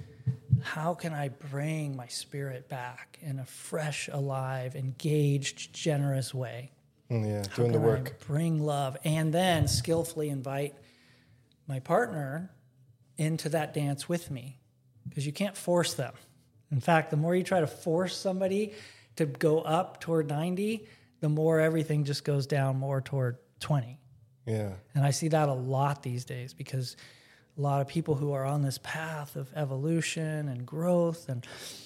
How can I bring my spirit back in a fresh, alive, engaged, generous way? Doing the work. Bring love and then skillfully invite my partner into that dance with me because you can't force them. In fact, the more you try to force somebody to go up toward 90, the more everything just goes down more toward 20. And I see that a lot these days because a lot of people who are on this path of evolution and growth and,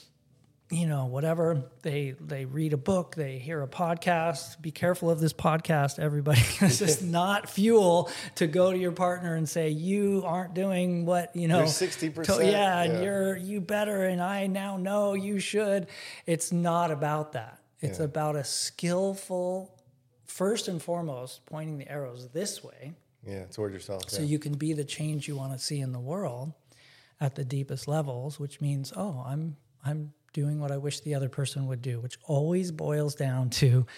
whatever, they read a book, they hear a podcast. Be careful of this podcast, everybody. This is not fuel to go to your partner and say, you aren't doing what, You're 60%. And you better, and I now know you should. It's not about that. It's about a skillful, first and foremost, pointing the arrows this way. Yeah, toward yourself. So you can be the change you want to see in the world at the deepest levels, which means, I'm doing what I wish the other person would do, which always boils down to,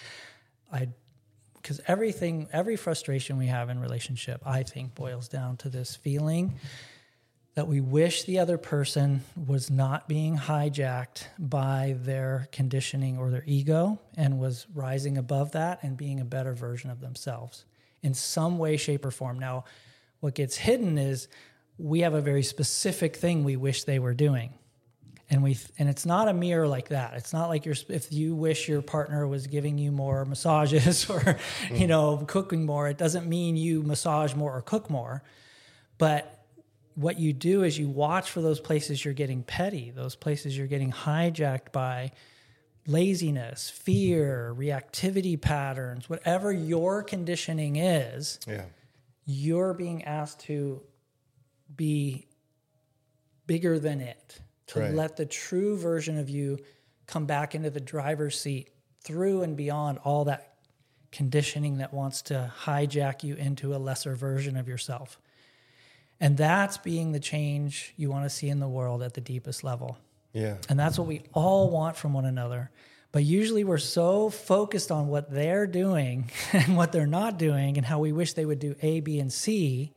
because every frustration we have in relationship, I think boils down to this feeling that we wish the other person was not being hijacked by their conditioning or their ego and was rising above that and being a better version of themselves in some way, shape, or form. Now, what gets hidden is we have a very specific thing we wish they were doing. And it's not a mirror like that. It's not like if you wish your partner was giving you more massages or, cooking more, it doesn't mean you massage more or cook more. But what you do is you watch for those places you're getting petty, those places you're getting hijacked by laziness, fear, reactivity patterns, whatever your conditioning is, you're being asked to be bigger than it. To let the true version of you come back into the driver's seat through and beyond all that conditioning that wants to hijack you into a lesser version of yourself. And that's being the change you want to see in the world at the deepest level. Yeah. And that's what we all want from one another. But usually we're so focused on what they're doing and what they're not doing and how we wish they would do A, B, and C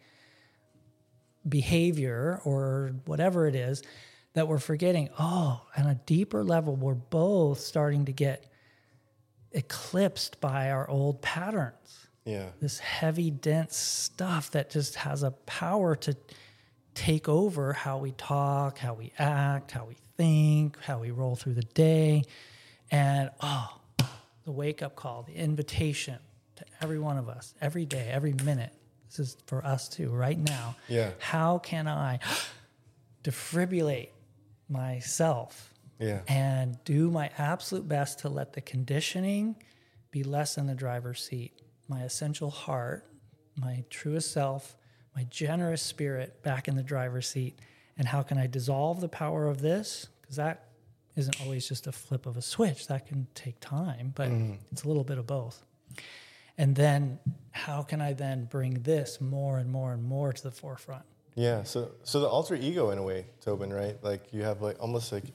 behavior or whatever it is, that we're forgetting, on a deeper level, we're both starting to get eclipsed by our old patterns. Yeah. This heavy, dense stuff that just has a power to take over how we talk, how we act, how we think, how we roll through the day. And, the wake-up call, the invitation to every one of us, every day, every minute. This is for us too, right now. Yeah. How can I defibrillate myself and do my absolute best to let the conditioning be less in the driver's seat, my essential heart, my truest self, my generous spirit back in the driver's seat, and how can I dissolve the power of this? Because that isn't always just a flip of a switch. That can take time, but it's a little bit of both. And then how can I then bring this more and more and more to the forefront? Yeah, so the alter ego in a way, Tobin, right? Like you have almost like,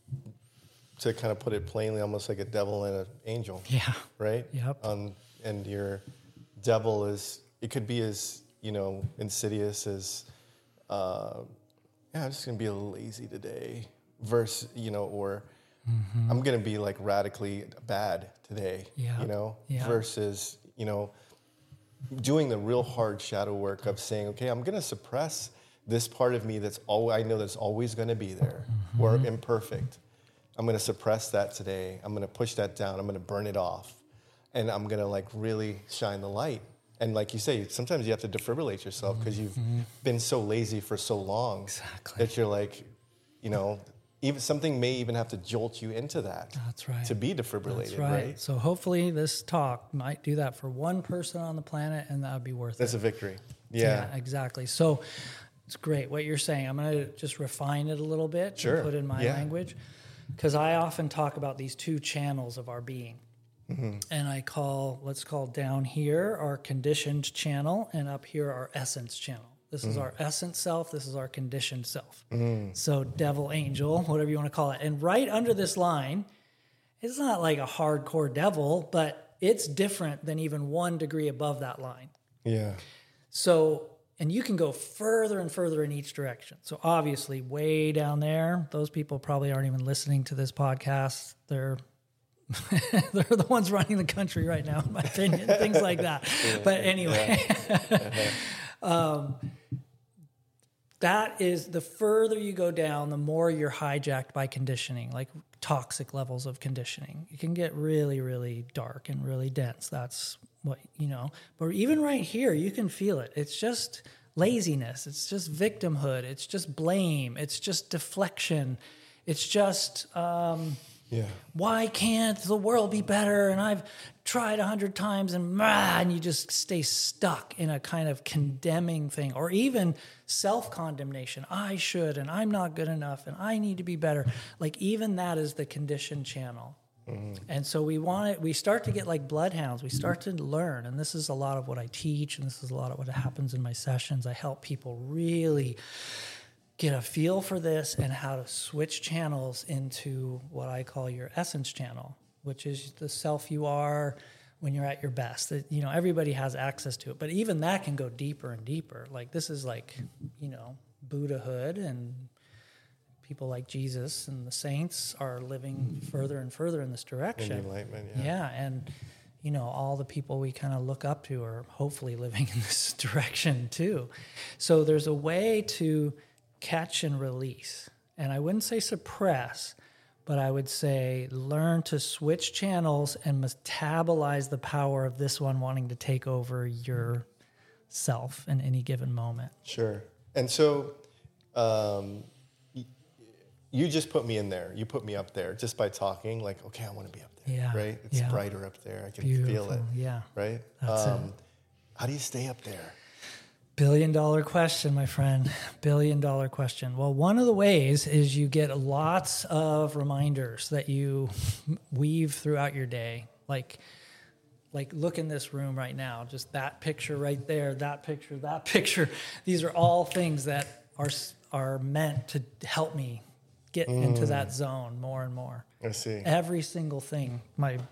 to kind of put it plainly, almost like a devil and an angel. Yeah. Right? Yep. And your devil it could be as, insidious as, I'm just going to be a little lazy today versus, or I'm going to be like radically bad today, versus, doing the real hard shadow work of saying, okay, I'm going to suppress this part of me I know that's always going to be there or imperfect. I'm going to suppress that today. I'm going to push that down. I'm going to burn it off. And I'm going to really shine the light. And like you say, sometimes you have to defibrillate yourself because you've been so lazy for so long that you're like, even something may even have to jolt you into that. That's right. To be defibrillated, That's right? So hopefully this talk might do that for one person on the planet, and that would be worth it. That's a victory. Yeah, exactly. So it's great what you're saying. I'm going to just refine it a little bit and put in my language, because I often talk about these two channels of our being. And let's call down here our conditioned channel, and up here our essence channel. This is our essence self. This is our conditioned self. So devil, angel, whatever you want to call it. And right under this line, it's not like a hardcore devil, but it's different than even 1 degree above that line. Yeah. So, and you can go further and further in each direction. So obviously way down there, those people probably aren't even listening to this podcast. They're the ones running the country right now, in my opinion, things like that. But anyway, that is, the further you go down, the more you're hijacked by conditioning, like toxic levels of conditioning. It can get really, really dark and really dense. That's what, but even right here, you can feel it. It's just laziness. It's just victimhood. It's just blame. It's just deflection. It's just, why can't the world be better? And I've tried 100 times and you just stay stuck in a kind of condemning thing, or even self-condemnation. I should, and I'm not good enough, and I need to be better. Like even that is the conditioned channel. And so we start to get like bloodhounds. We start to learn. And this is a lot of what I teach. And this is a lot of what happens in my sessions. I help people really get a feel for this and how to switch channels into what I call your essence channel, which is the self you are when you're at your best. You know, everybody has access to it, but even that can go deeper and deeper. Like this is like, you know, Buddhahood, and people like Jesus and the saints are living further and further in this direction. In enlightenment, yeah. And, you know, all the people we kind of look up to are hopefully living in this direction too. So there's a way to catch and release. And I wouldn't say suppress, but I would say learn to switch channels and metabolize the power of this one wanting to take over your self in any given moment. Sure. And so you just put me in there. You put me up there just by talking, like, okay, I want to be up there, yeah, right? It's brighter up there. I can feel it, yeah, right? That's it. How do you stay up there? $1 billion question, my friend. $1 billion question. Well, one of the ways is you get lots of reminders that you weave throughout your day. Like look in this room right now, just that picture right there, that picture. These are all things that are meant to help me get into that zone more and more. I see. Every single thing,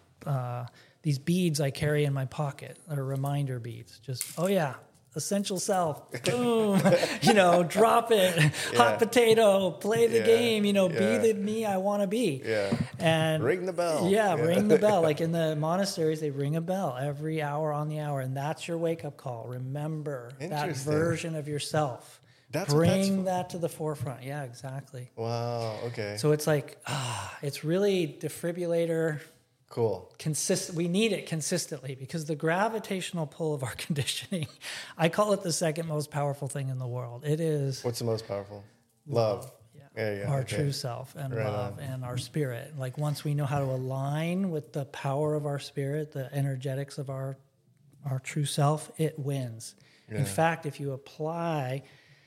these beads I carry in my pocket are reminder beads. Just, oh yeah, essential self, boom, you know, drop it, hot potato, play the game, you know, be the me I want to be. Yeah. And ring the bell. Yeah, ring the bell. Like in the monasteries, they ring a bell every hour on the hour, and that's your wake-up call. Remember that version of yourself. Bring that to the forefront. Yeah, exactly. Wow, okay. So it's like, it's really defibrillator. Cool. We need it consistently because the gravitational pull of our conditioning, I call it the second most powerful thing in the world. It is. What's the most powerful? Love. Yeah. Our true self and love and our spirit. Like once we know how to align with the power of our spirit, the energetics of our true self, it wins. Yeah. In fact, if you apply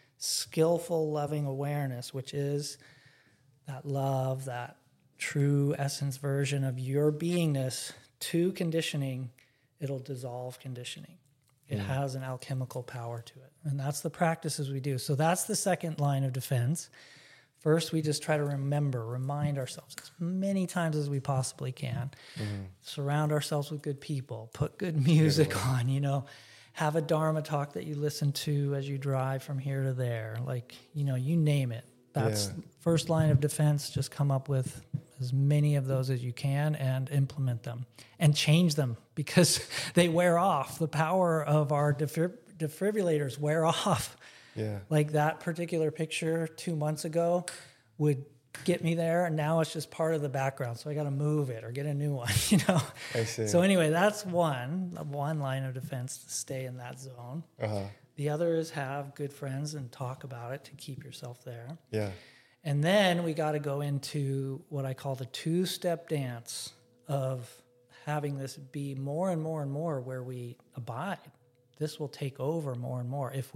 skillful, loving awareness, which is that love, that true essence version of your beingness to conditioning, it'll dissolve conditioning. It has an alchemical power to it. And that's the practices we do. So that's the second line of defense. First, we just try to remind ourselves as many times as we possibly can. Surround ourselves with good people, put good music on, you know, have a Dharma talk that you listen to as you drive from here to there. Like, you know, you name it. That's first line of defense. Just come up with as many of those as you can and implement them and change them because they wear off. The power of our defibrillators wear off. Yeah. Like that particular picture 2 months ago would get me there, and now it's just part of the background. So I got to move it or get a new one, you know? I see. So anyway, that's one line of defense to stay in that zone. The other is have good friends and talk about it to keep yourself there. Yeah. And then we got to go into what I call the two-step dance of having this be more and more and more where we abide. This will take over more and more. If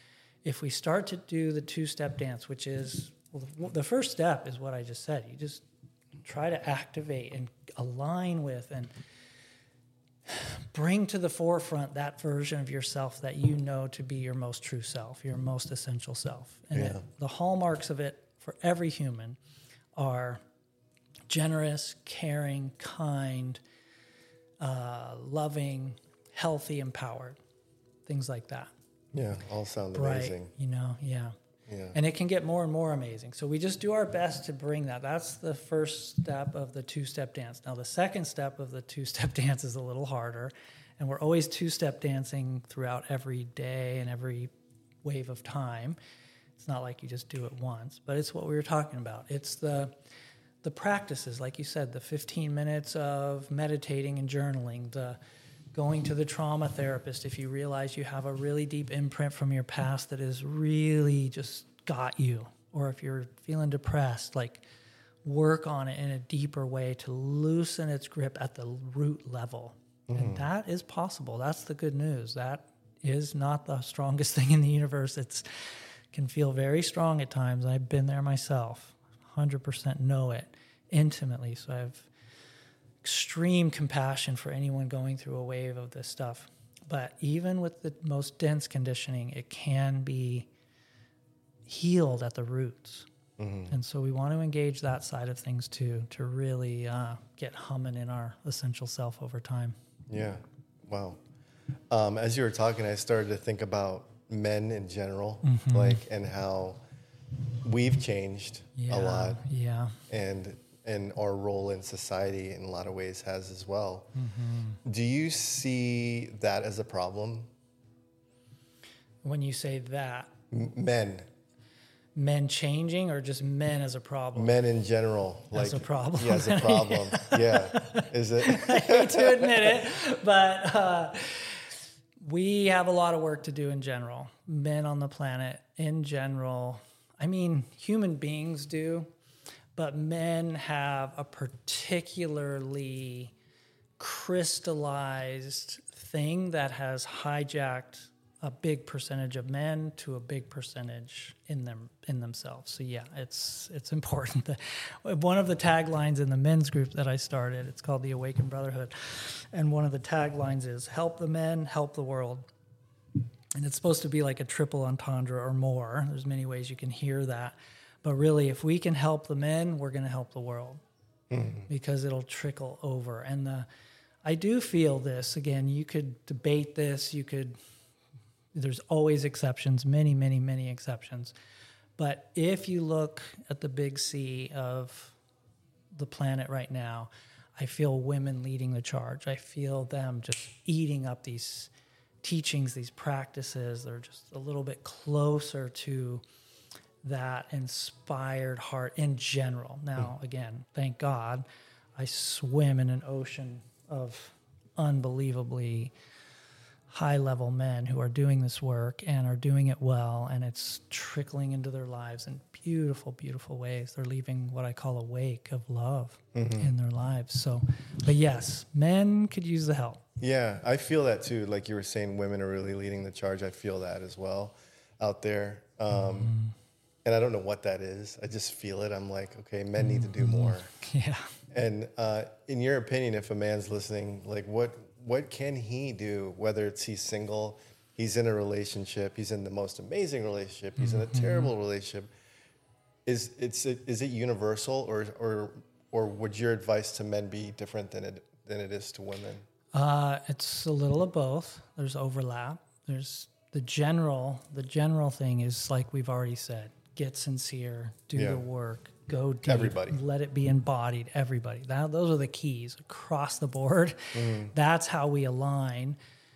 we start to do the two-step dance, which is, well, the first step is what I just said. You just try to activate and align with and bring to the forefront that version of yourself that you know to be your most true self, your most essential self. And the hallmarks of it for every human are generous, caring, kind, loving, healthy, empowered, things like that. Yeah, all sound bright, amazing. You know, yeah. And it can get more and more amazing. So we just do our best to bring that. That's the first step of the two-step dance. Now, the second step of the two-step dance is a little harder, and we're always two-step dancing throughout every day and every wave of time. It's not like you just do it once, but it's what we were talking about. It's the practices, like you said, the 15 minutes of meditating and journaling, the going to the trauma therapist if you realize you have a really deep imprint from your past that has really just got you. Or if you're feeling depressed, like work on it in a deeper way to loosen its grip at the root level. And that is possible. That's the good news. That is not the strongest thing in the universe. It can feel very strong at times. I've been there myself. 100% know it intimately. So I've extreme compassion for anyone going through a wave of this stuff. But even with the most dense conditioning, it can be healed at the roots. Mm-hmm. And so we want to engage that side of things too, to really get humming in our essential self over time. Yeah. Wow. As you were talking, I started to think about men in general, mm-hmm. like, and how we've changed a lot. Yeah. And our role in society in a lot of ways has as well. Mm-hmm. Do you see that as a problem? When you say that? Men changing, or just men as a problem? Men in general. As a problem. Yeah, as a problem. Yeah. Is it? I hate to admit it, but we have a lot of work to do in general. Men on the planet in general. I mean, human beings do, but men have a particularly crystallized thing that has hijacked a big percentage of men to a big percentage in themselves. So yeah, it's important. One of the taglines in the men's group that I started, it's called the Awakened Brotherhood, and one of the taglines is "Help the men, help the world." And it's supposed to be like a triple entendre or more. There's many ways you can hear that, but really, if we can help the men, we're going to help the world, because it'll trickle over. And I do feel this. Again, you could debate this. There's always exceptions, many, many, many exceptions. But if you look at the big C of the planet right now, I feel women leading the charge. I feel them just eating up these teachings, these practices. They're just a little bit closer to that inspired heart in general. Now, again, thank God, I swim in an ocean of unbelievably high-level men who are doing this work and are doing it well, and it's trickling into their lives in beautiful, beautiful ways. They're leaving what I call a wake of love in their lives. So, but yes, men could use the help. Yeah, I feel that too. Like you were saying, women are really leading the charge. I feel that as well out there. And I don't know what that is. I just feel it. I'm like, okay, men need to do more. Yeah. And in your opinion, if a man's listening, like what can he do, whether it's he's single, he's in a relationship, he's in the most amazing relationship, he's in a terrible relationship. Is it universal, or would your advice to men be different than it is to women? It's a little of both. There's overlap. There's the general thing is, like we've already said, get sincere, do the work, go deep, everybody. Let it be embodied, everybody. Those are the keys across the board. That's how we align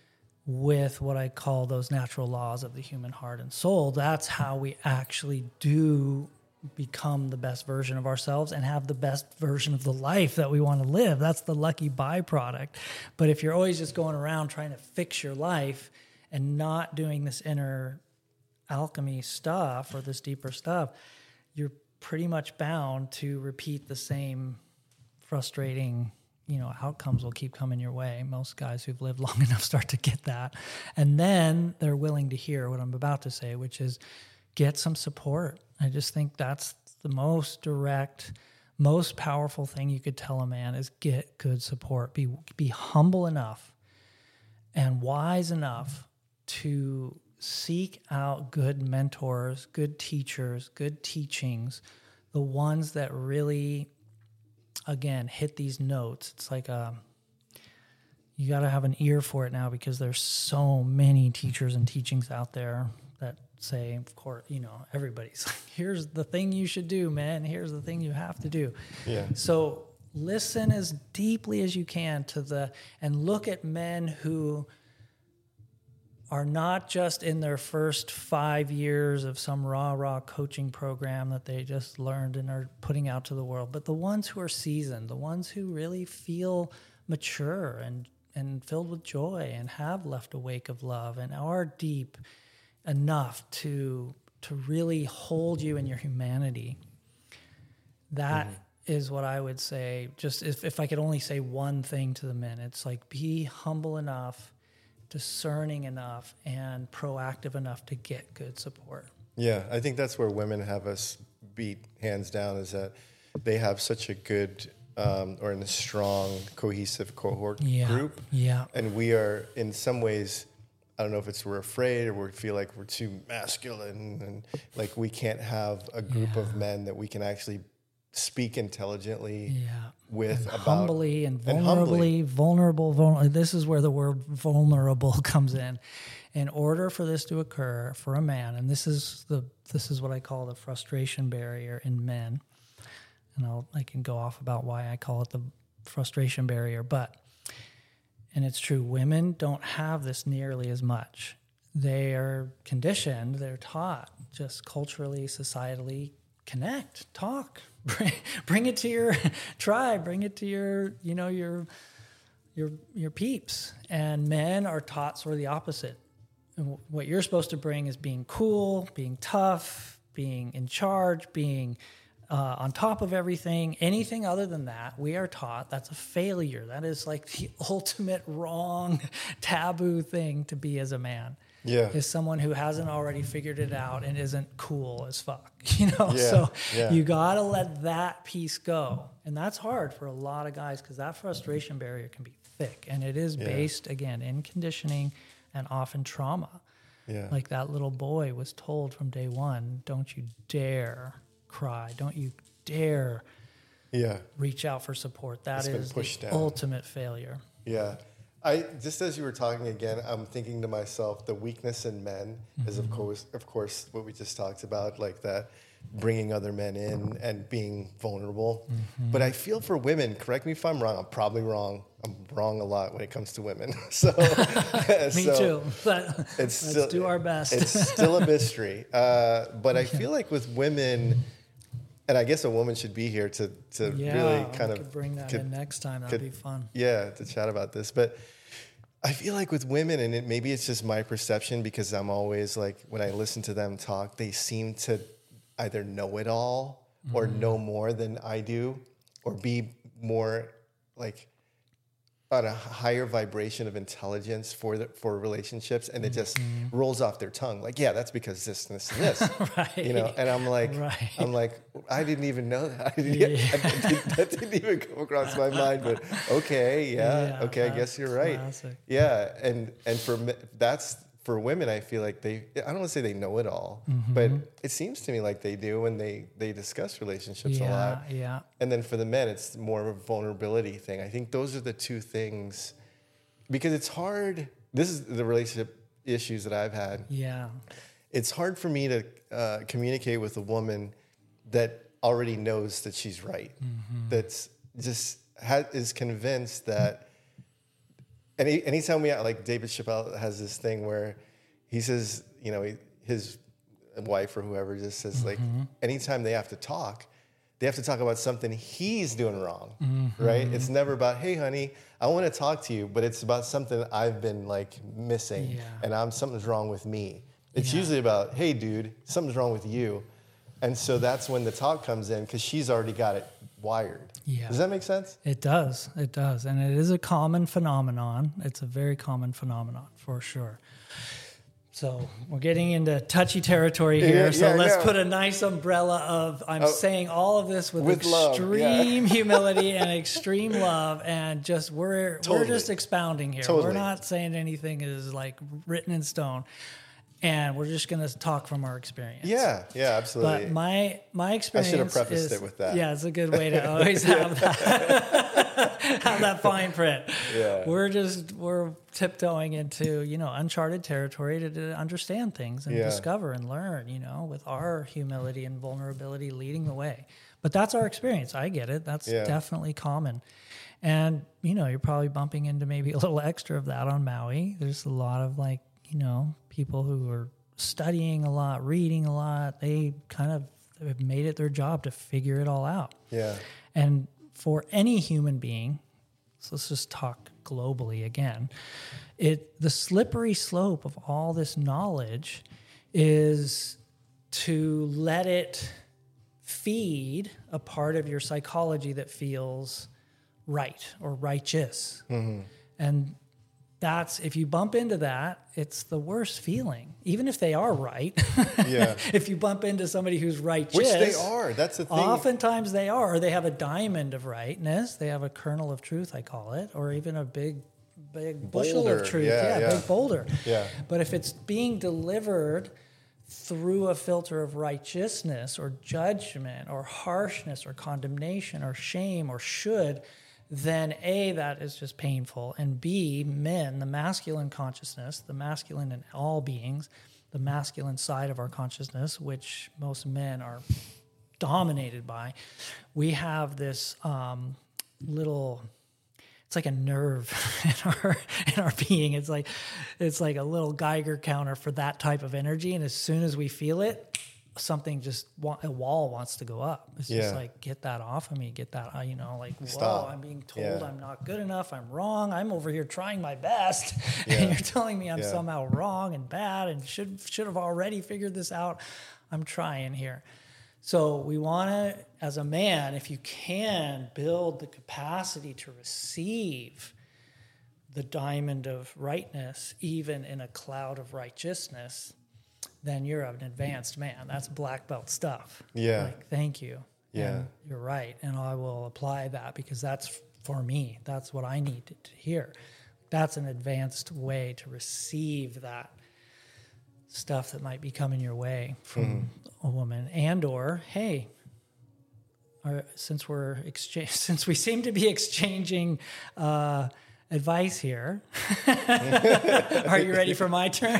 with what I call those natural laws of the human heart and soul. That's how we actually do become the best version of ourselves and have the best version of the life that we want to live. That's the lucky byproduct. But if you're always just going around trying to fix your life and not doing this inner alchemy stuff or this deeper stuff, you're pretty much bound to repeat the same frustrating, outcomes will keep coming your way. Most guys who've lived long enough start to get that. And then they're willing to hear what I'm about to say, which is get some support. I just think that's the most direct, most powerful thing you could tell a man is get good support. Be humble enough and wise enough to seek out good mentors, good teachers, good teachings, the ones that really, again, hit these notes. It's like you got to have an ear for it now, because there's so many teachers and teachings out there that say, of course, everybody's like, here's the thing you should do, man. Here's the thing you have to do. Yeah. So listen as deeply as you can and look at men who are not just in their first 5 years of some rah-rah coaching program that they just learned and are putting out to the world, but the ones who are seasoned, the ones who really feel mature and filled with joy and have left a wake of love and are deep enough to really hold you in your humanity. That is what I would say. Just if I could only say one thing to the men, it's like, be humble enough, discerning enough, and proactive enough to get good support. Yeah, I think that's where women have us beat hands down, is that they have such a good or in a strong, cohesive cohort Yeah. group. Yeah. And we are, in some ways, I don't know if it's we're afraid or we feel like we're too masculine and like we can't have a group of men that we can actually speak intelligently with about humbly and vulnerable. This is where the word vulnerable comes in. In order for this to occur for a man, and this is what I call the frustration barrier in men. And I can go off about why I call it the frustration barrier, and it's true, women don't have this nearly as much. They are conditioned, they're taught, just culturally, societally, connect, talk, bring it to your tribe, bring it to your peeps. And men are taught sort of the opposite. And what you're supposed to bring is being cool, being tough, being in charge, being on top of everything. Anything other than that, we are taught that's a failure. That is like the ultimate wrong, taboo thing to be as a man. Yeah. Is someone who hasn't already figured it out and isn't cool as fuck. So you got to let that piece go. And that's hard for a lot of guys because that frustration barrier can be thick. And it is based, again, in conditioning and often trauma. Yeah. Like that little boy was told from day one, don't you dare cry. Don't you dare reach out for support. That is the ultimate failure. Yeah. Just as you were talking again, I'm thinking to myself, the weakness in men is of course what we just talked about, like that bringing other men in and being vulnerable. But I feel for women, correct me if I'm wrong, I'm probably wrong. I'm wrong a lot when it comes to women. So Me too. But let's do our best. It's still a mystery. But I feel like with women, and I guess a woman should be here to really kind of bring that in next time. That'd be fun. Yeah, to chat about this. But I feel like with women, and maybe it's just my perception because I'm always like, when I listen to them talk, they seem to either know it all or know more than I do, or be more like on a higher vibration of intelligence for relationships, and it just rolls off their tongue. Like, yeah, that's because this and this and this, right. And I'm like, I didn't even know that. That didn't even come across my mind. But okay, I guess you're right. Classic. Yeah, and that's for women. I feel like I don't want to say they know it all, but it seems to me like they do when they discuss relationships a lot. Yeah. And then for the men, it's more of a vulnerability thing. I think those are the two things, because it's hard. This is the relationship issues that I've had. Yeah. It's hard for me to communicate with a woman that already knows that she's right. That's just is convinced that. Anytime like David Chappelle has this thing where he says, his wife or whoever just says like, anytime they have to talk about something he's doing wrong, right? It's never about, hey, honey, I want to talk to you, but it's about something I've been like missing and something's wrong with me. It's usually about, hey, dude, something's wrong with you. And so that's when the talk comes in because she's already got it wired. Yeah. Does that make sense? It does. It does. And it is a common phenomenon. It's a very common phenomenon for sure. So we're getting into touchy territory here. Let's put a nice umbrella of, I'm saying all of this with extreme humility and extreme love. And just, we're just expounding here. We're not saying anything is like written in stone. And we're just going to talk from our experience. Yeah, absolutely. But my experience I should have prefaced it with that. Yeah, it's a good way to always have that fine print. Yeah. We're tiptoeing into, uncharted territory to understand things and discover and learn, with our humility and vulnerability leading the way. But that's our experience. I get it. That's definitely common. And, you're probably bumping into maybe a little extra of that on Maui. There's a lot of people who are studying a lot, reading a lot. They kind of have made it their job to figure it all out. Yeah. And for any human being, so let's just talk globally again, the slippery slope of all this knowledge is to let it feed a part of your psychology that feels right or righteous. And that's, if you bump into that, it's the worst feeling, even if they are right. Yeah. If you bump into somebody who's righteous, which they are, that's the thing. Oftentimes they are. Or they have a diamond of rightness. They have a kernel of truth, I call it, or even a big bushel Boulder. of truth. Yeah. Big boulder. Yeah. But if it's being delivered through a filter of righteousness or judgment or harshness or condemnation or shame or should, then A, that is just painful. And B, men, the masculine consciousness, the masculine in all beings, the masculine side of our consciousness, which most men are dominated by, we have this little, it's like a nerve in our being. It's like a little Geiger counter for that type of energy. And as soon as we feel it, something just, a wall wants to go up. It's just like, get that off of me, get that, like, Stop. whoa, I'm being told I'm not good enough, I'm wrong, I'm over here trying my best, and you're telling me I'm somehow wrong and bad and should have already figured this out. I'm trying here. So we want to, as a man, if you can, build the capacity to receive the diamond of rightness, even in a cloud of righteousness, then you're an advanced man. That's black belt stuff. Yeah. Like, thank you. Yeah. And you're right. And I will apply that because that's for me. That's what I need to hear. That's an advanced way to receive that stuff that might be coming your way from a woman. And or, hey, since we seem to be exchanging advice here. Are you ready for my turn?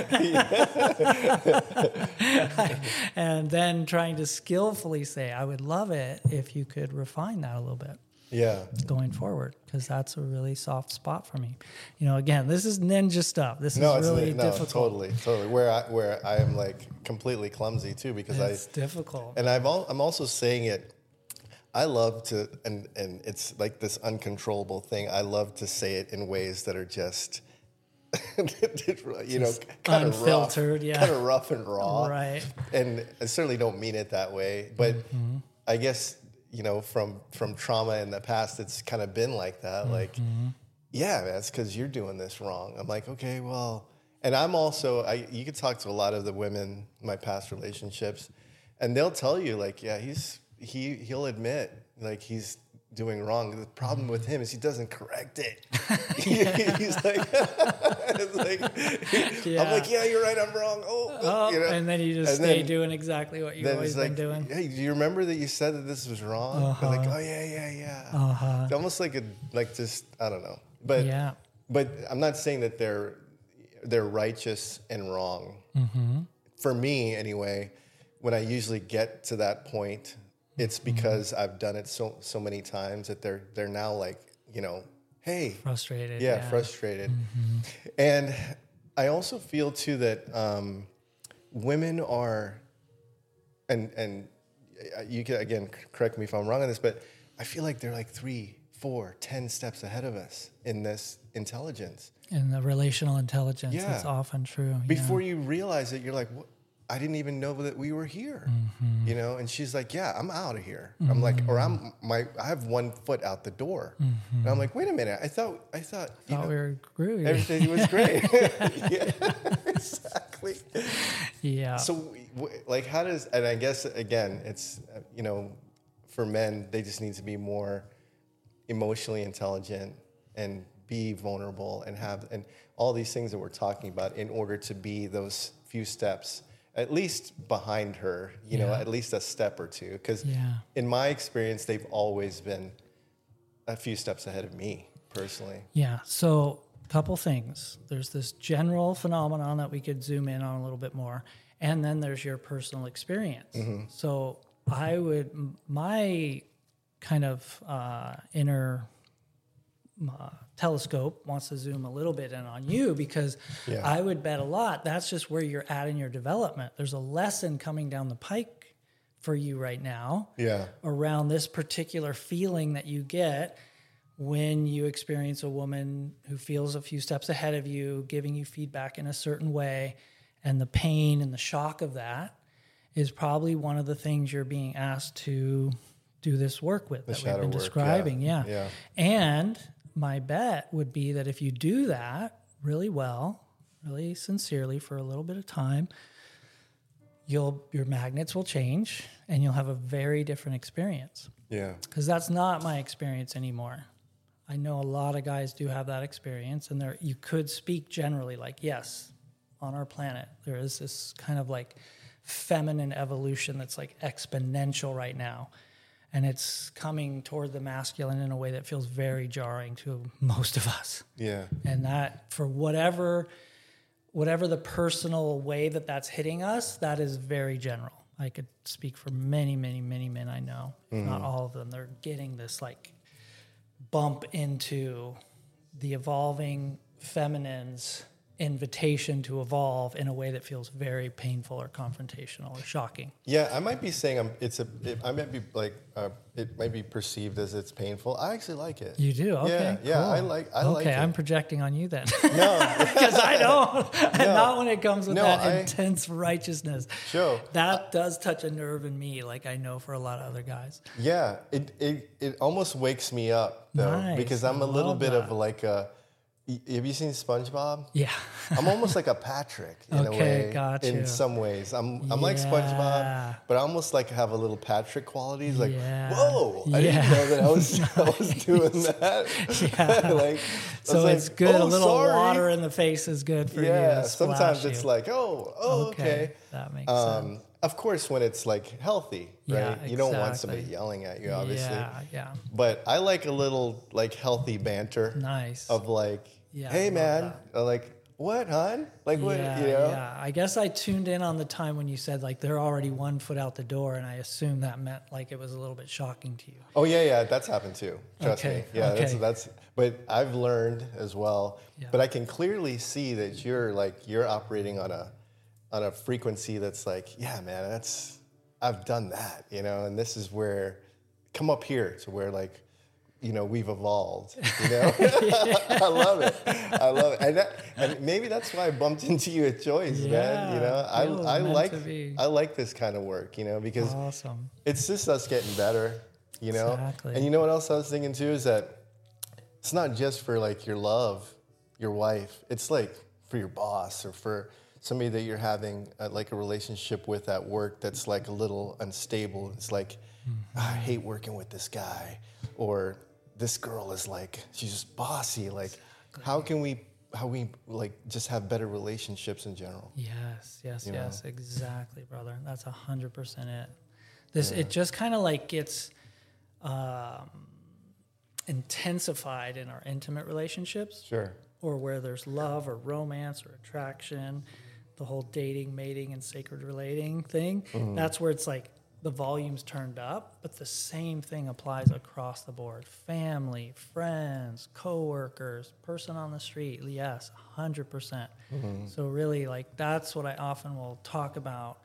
And then trying to skillfully say, I would love it if you could refine that a little bit. Yeah. Going forward, because that's a really soft spot for me. Again, this is ninja stuff. This is really difficult. Totally. Where I am like completely clumsy too, because it's difficult. And I'm also saying it. I love to, and it's like this uncontrollable thing. I love to say it in ways that are just, kind of unfiltered, kind of rough and raw, right? And I certainly don't mean it that way, but I guess from trauma in the past, it's kind of been like that. Like, yeah, that's because you're doing this wrong. I'm like, okay, well, and I'm also, you could talk to a lot of the women in my past relationships, and they'll tell you like, yeah, he'll admit like he's doing wrong. The problem with him is he doesn't correct it. He's like, I'm like, yeah, you're right, I'm wrong. And then you just stay doing exactly what you've always been doing. Hey, do you remember that you said that this was wrong? I'm like, oh yeah. It's almost like just I don't know, but I'm not saying that they're righteous and wrong. For me, anyway, when I usually get to that point, it's because I've done it so many times that they're now like, hey, frustrated. Yeah, frustrated. And I also feel too that women are, and you can again correct me if I'm wrong on this, but I feel like they're like 3, 4, 10 steps ahead of us in this intelligence. In the relational intelligence, it's often true. Before you realize it, you're like, what? I didn't even know that we were here, and she's like, yeah, I'm out of here. I'm like, or I have 1 foot out the door. And I'm like, wait a minute. I thought we were groovy. Everything was great. Yeah, exactly. Yeah. So like, how does, and I guess again, it's, for men, they just need to be more emotionally intelligent and be vulnerable and and all these things that we're talking about in order to be those few steps at least behind her, at least a step or two. Because in my experience, they've always been a few steps ahead of me personally. Yeah. So a couple things. There's this general phenomenon that we could zoom in on a little bit more. And then there's your personal experience. So my kind of inner telescope wants to zoom a little bit in on you, because I would bet a lot that's just where you're at in your development. There's a lesson coming down the pike for you right now around this particular feeling that you get when you experience a woman who feels a few steps ahead of you, giving you feedback in a certain way, and the pain and the shock of that is probably one of the things you're being asked to do this work with that we've been describing. And my bet would be that if you do that, really well, really sincerely for a little bit of time, your magnets will change and you'll have a very different experience. Yeah. Because that's not my experience anymore. I know a lot of guys do have that experience, and you could speak generally like, yes, on our planet, there is this kind of like feminine evolution that's like exponential right now. And it's coming toward the masculine in a way that feels very jarring to most of us. Yeah. And that, for whatever the personal way that that's hitting us, that is very general. I could speak for many, many, many men I know, if not all of them. They're getting this like bump into the evolving feminine's invitation to evolve in a way that feels very painful or confrontational or shocking. Yeah, I might be saying I might be like it might be perceived as it's painful. I actually like it. You do? Okay. Yeah, cool. I like Okay, it. I'm projecting on you then. No. Because I don't. Not when it comes with that I- intense righteousness. Sure. That does touch a nerve in me, like I know for a lot of other guys. Yeah, it almost wakes me up though, Nice. because I'm a I little love bit that. of like a. Have you seen SpongeBob? Yeah. I'm almost like a Patrick in a Okay, way. got In you. some ways, I'm like Yeah. SpongeBob, but I almost like have a little Patrick qualities. Like, Yeah. whoa, I Yeah. didn't know that I was doing that. Yeah. like, So I it's was like, good. "Oh, a little sorry." water in the face is good for you. Yeah, to sometimes splash it's you. like, okay. That makes sense. Of course, when it's like healthy, right? Yeah, You don't want exactly. somebody yelling at you, obviously. Yeah. But I like a little like healthy banter Nice. of like, Yeah, I hey love man, like what, hon? Like what, Yeah, you know? yeah. I guess I tuned in on the time when you said like they're already 1 foot out the door, and I assumed that meant like it was a little bit shocking to you. Oh yeah, that's happened too. Trust Okay, me. Yeah, okay. that's. But I've learned as well. Yeah. But I can clearly see that you're operating on a frequency that's like, yeah, man, I've done that, you know, and this is where come up here to where like, you know, we've evolved, you know. I love it, and maybe that's why I bumped into you at Joyce, man. You know, it was meant to be. I like this kind of work, you know, because Awesome. it's just us getting better, you know. Exactly. And you know what else I was thinking too is that it's not just for like your love, your wife. It's like for your boss or for somebody that you're having like a relationship with at work that's like a little unstable. It's like, I hate working with this guy, or this girl is like, she's just bossy. Like, how we like just have better relationships in general? Yes, You know? exactly, brother. That's 100% it. It just kind of like gets intensified in our intimate relationships, Sure. or where there's love or romance or attraction, the whole dating, mating, and sacred relating thing. That's where it's like the volume's turned up, but the same thing applies across the board. Family, friends, coworkers, person on the street. Yes, 100%. So really, like, that's what I often will talk about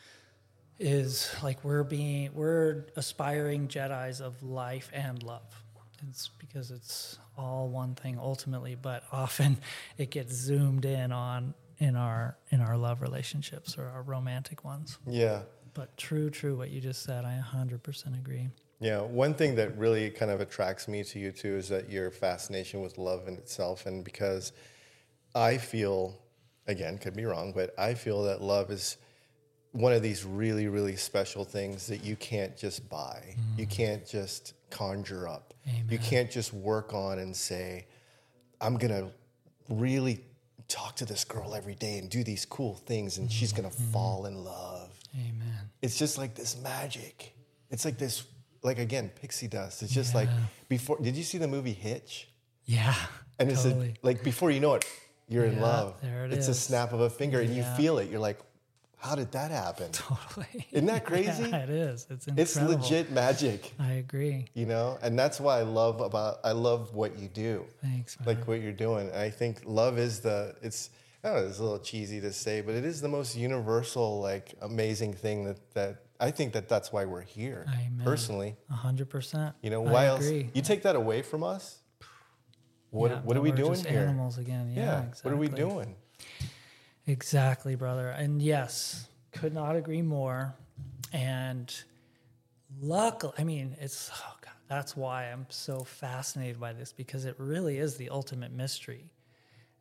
is like we're aspiring Jedis of life and love. It's because it's all one thing ultimately, but often it gets zoomed in on in our love relationships or our romantic ones. Yeah. But true, what you just said, I 100% agree. Yeah, one thing that really kind of attracts me to you too is that your fascination with love in itself. And because I feel, again, could be wrong, but I feel that love is one of these really, really special things that you can't just buy. You can't just conjure up. Amen. You can't just work on and say, I'm going to really talk to this girl every day and do these cool things and she's going to fall in love. Amen. It's just like this magic. It's like this, like again, pixie dust. It's just like before. Did you see the movie Hitch? Yeah, And it's totally. like before you know it, you're in Yeah, love. there it it's a is. snap of a finger, and you Yeah. feel it. You're like, how did that happen? Totally. Isn't that crazy? Yeah, it is. It's incredible. It's legit magic, I agree. you know. And that's why I love what you do. Thanks, man. Like what you're doing. And I think love is it's. I don't know, it's a little cheesy to say, but it is the most universal, like, amazing thing that I think that's why we're here. Amen. Personally, 100%. you know, I why else? agree. You take that away from us? What Yeah, are then we we're doing just here? Animals again. Yeah, exactly. What are we doing? Exactly, brother. And yes, could not agree more. And luckily, I mean, that's why I'm so fascinated by this, because it really is the ultimate mystery.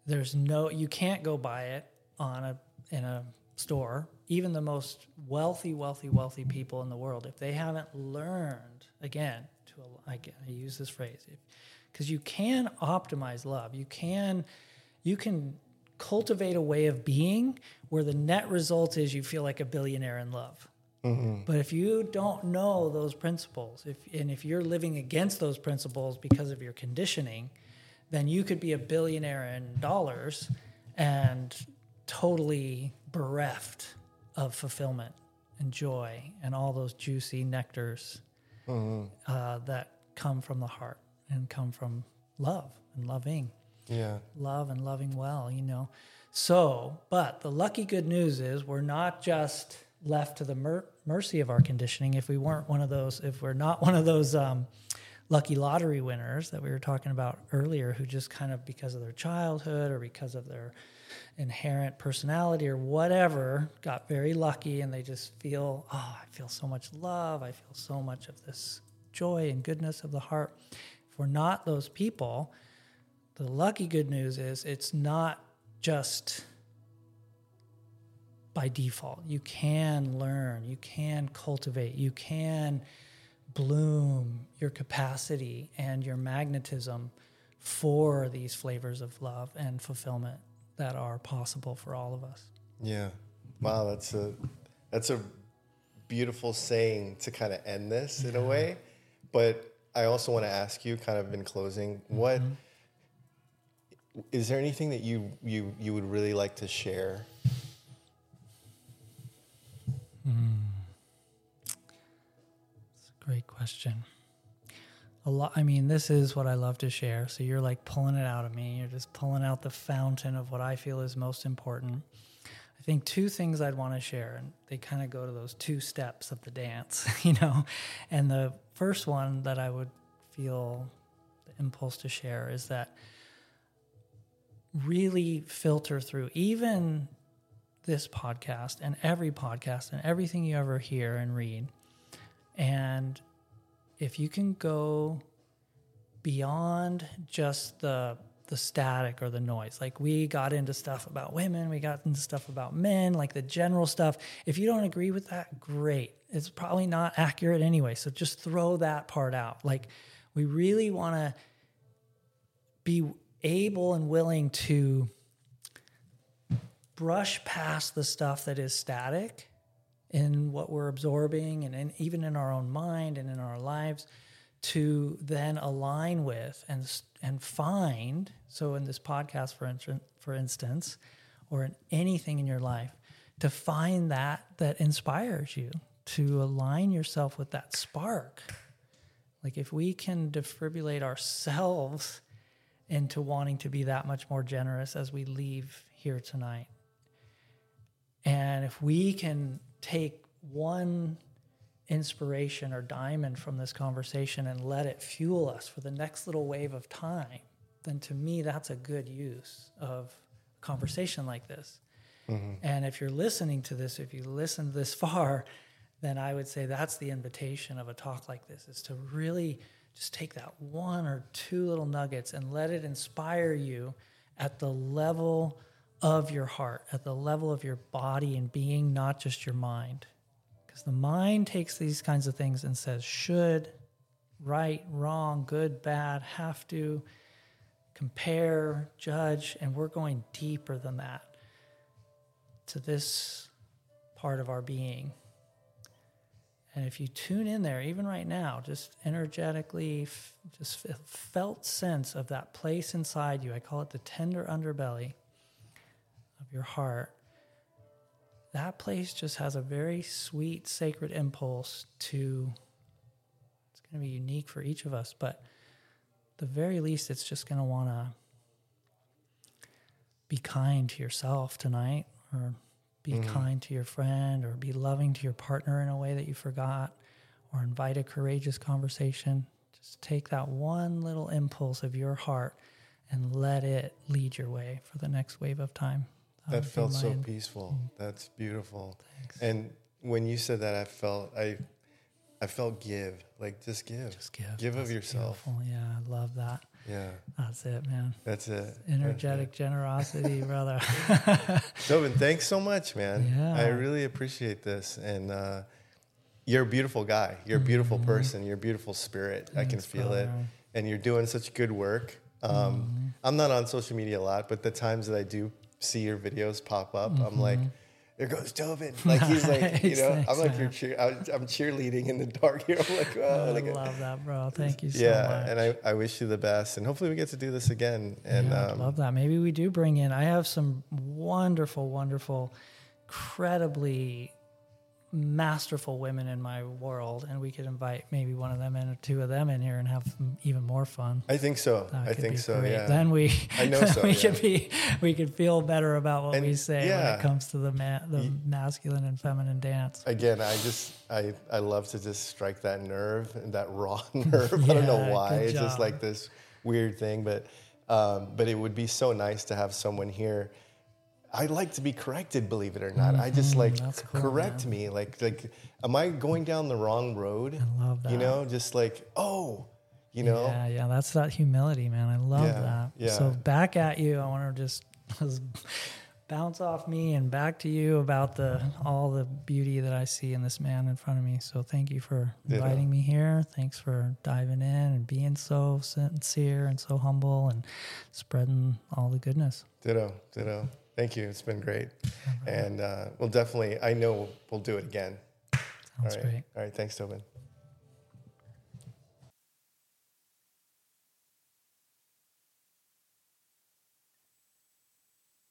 you can't go buy it in a store. Even the most wealthy people in the world, if they haven't learned, again, I use this phrase, because you can optimize love. You can cultivate a way of being where the net result is you feel like a billionaire in love. Mm-hmm. But if you don't know those principles, if you're living against those principles because of your conditioning, then you could be a billionaire in dollars and totally bereft of fulfillment and joy and all those juicy nectars that come from the heart and come from love and loving. Yeah. Love and loving well, So, but the lucky good news is we're not just left to the mercy of our conditioning. If we're not one of those lucky lottery winners that we were talking about earlier, who just kind of because of their childhood or because of their inherent personality or whatever, got very lucky and they just feel, I feel so much love. I feel so much of this joy and goodness of the heart. If we're not those people, the lucky good news is it's not just by default. You can learn, you can cultivate, you can bloom your capacity and your magnetism for these flavors of love and fulfillment that are possible for all of us. Yeah. Wow, that's a beautiful saying to kind of end this in a way. But I also want to ask you kind of in closing, what is there anything that you would really like to share? That's a great question. This is what I love to share. So you're like pulling it out of me. You're just pulling out the fountain of what I feel is most important. I think two things I'd want to share, and they kind of go to those two steps of the dance, And the first one that I would feel the impulse to share is that really filter through even this podcast and everything you ever hear and read. And if you can go beyond just the static or the noise, like we got into stuff about women, we got into stuff about men, like the general stuff. If you don't agree with that, great. It's probably not accurate anyway. So just throw that part out. Like we really want to be able and willing to brush past the stuff that is static in what we're absorbing and even in our own mind and in our lives, to then align with and find. So in this podcast, for instance, or in anything in your life, to find that inspires you, to align yourself with that spark. Like if we can defibrillate ourselves into wanting to be that much more generous as we leave here tonight. And if we can take one inspiration or diamond from this conversation and let it fuel us for the next little wave of time, then to me, that's a good use of a conversation like this. Mm-hmm. And if you're listening to this, if you listen this far, then I would say that's the invitation of a talk like this, is to really just take that one or two little nuggets and let it inspire you at the level of your heart, at the level of your body and being, not just your mind. Because the mind takes these kinds of things and says, should, right, wrong, good, bad, have to, compare, judge, and we're going deeper than that to this part of our being. And if you tune in there, even right now, just energetically, just felt sense of that place inside you, I call it the tender underbelly of your heart, that place just has a very sweet, sacred impulse to, it's going to be unique for each of us, but at the very least, it's just going to want to be kind to yourself tonight, or be kind to your friend, or be loving to your partner in a way that you forgot, or invite a courageous conversation. Just take that one little impulse of your heart and let it lead your way for the next wave of time. That felt so peaceful. That's beautiful. Thanks. And when you said that, I felt give, like just give. Just give. Give That's of yourself. beautiful. Yeah, I love that. Yeah. That's it, man. That's it. Energetic generosity, brother. Tobin, thanks so much, man. Yeah. I really appreciate this. And you're a beautiful guy. You're a beautiful person. You're a beautiful spirit. I can feel it. And you're doing such good work. I'm not on social media a lot, but the times that I do see your videos pop up, I'm like, there goes Tobin. Like he's like, you know, I'm like I'm cheerleading in the dark here. I'm like, oh, I love that, bro. Thank you so yeah, much. and I wish you the best, and hopefully we get to do this again. And I love that. Maybe we do bring in. I have some wonderful, wonderful, incredibly masterful women in my world, and we could invite maybe one of them in or two of them in here and have even more fun. I think so. That I could think be so. great. Yeah. Then I know so. we could feel better about what we say when yeah. it comes to the masculine and feminine dance. Again, I love to just strike that nerve, that raw nerve. I don't know why. It's just like this weird thing, but it would be so nice to have someone here. I like to be corrected, believe it or not. I just like cool, correct man. me. Like, am I going down the wrong road? I love that. You know, just like, you know. Yeah, that's that humility, man. I love that. Yeah. So back at you, I want to just bounce off me and back to you about all the beauty that I see in this man in front of me. So thank you for inviting me here. Thanks for diving in and being so sincere and so humble and spreading all the goodness. Ditto. Thank you. It's been great. And we'll definitely, I know we'll do it again. Sounds great. All right. Thanks, Tobin.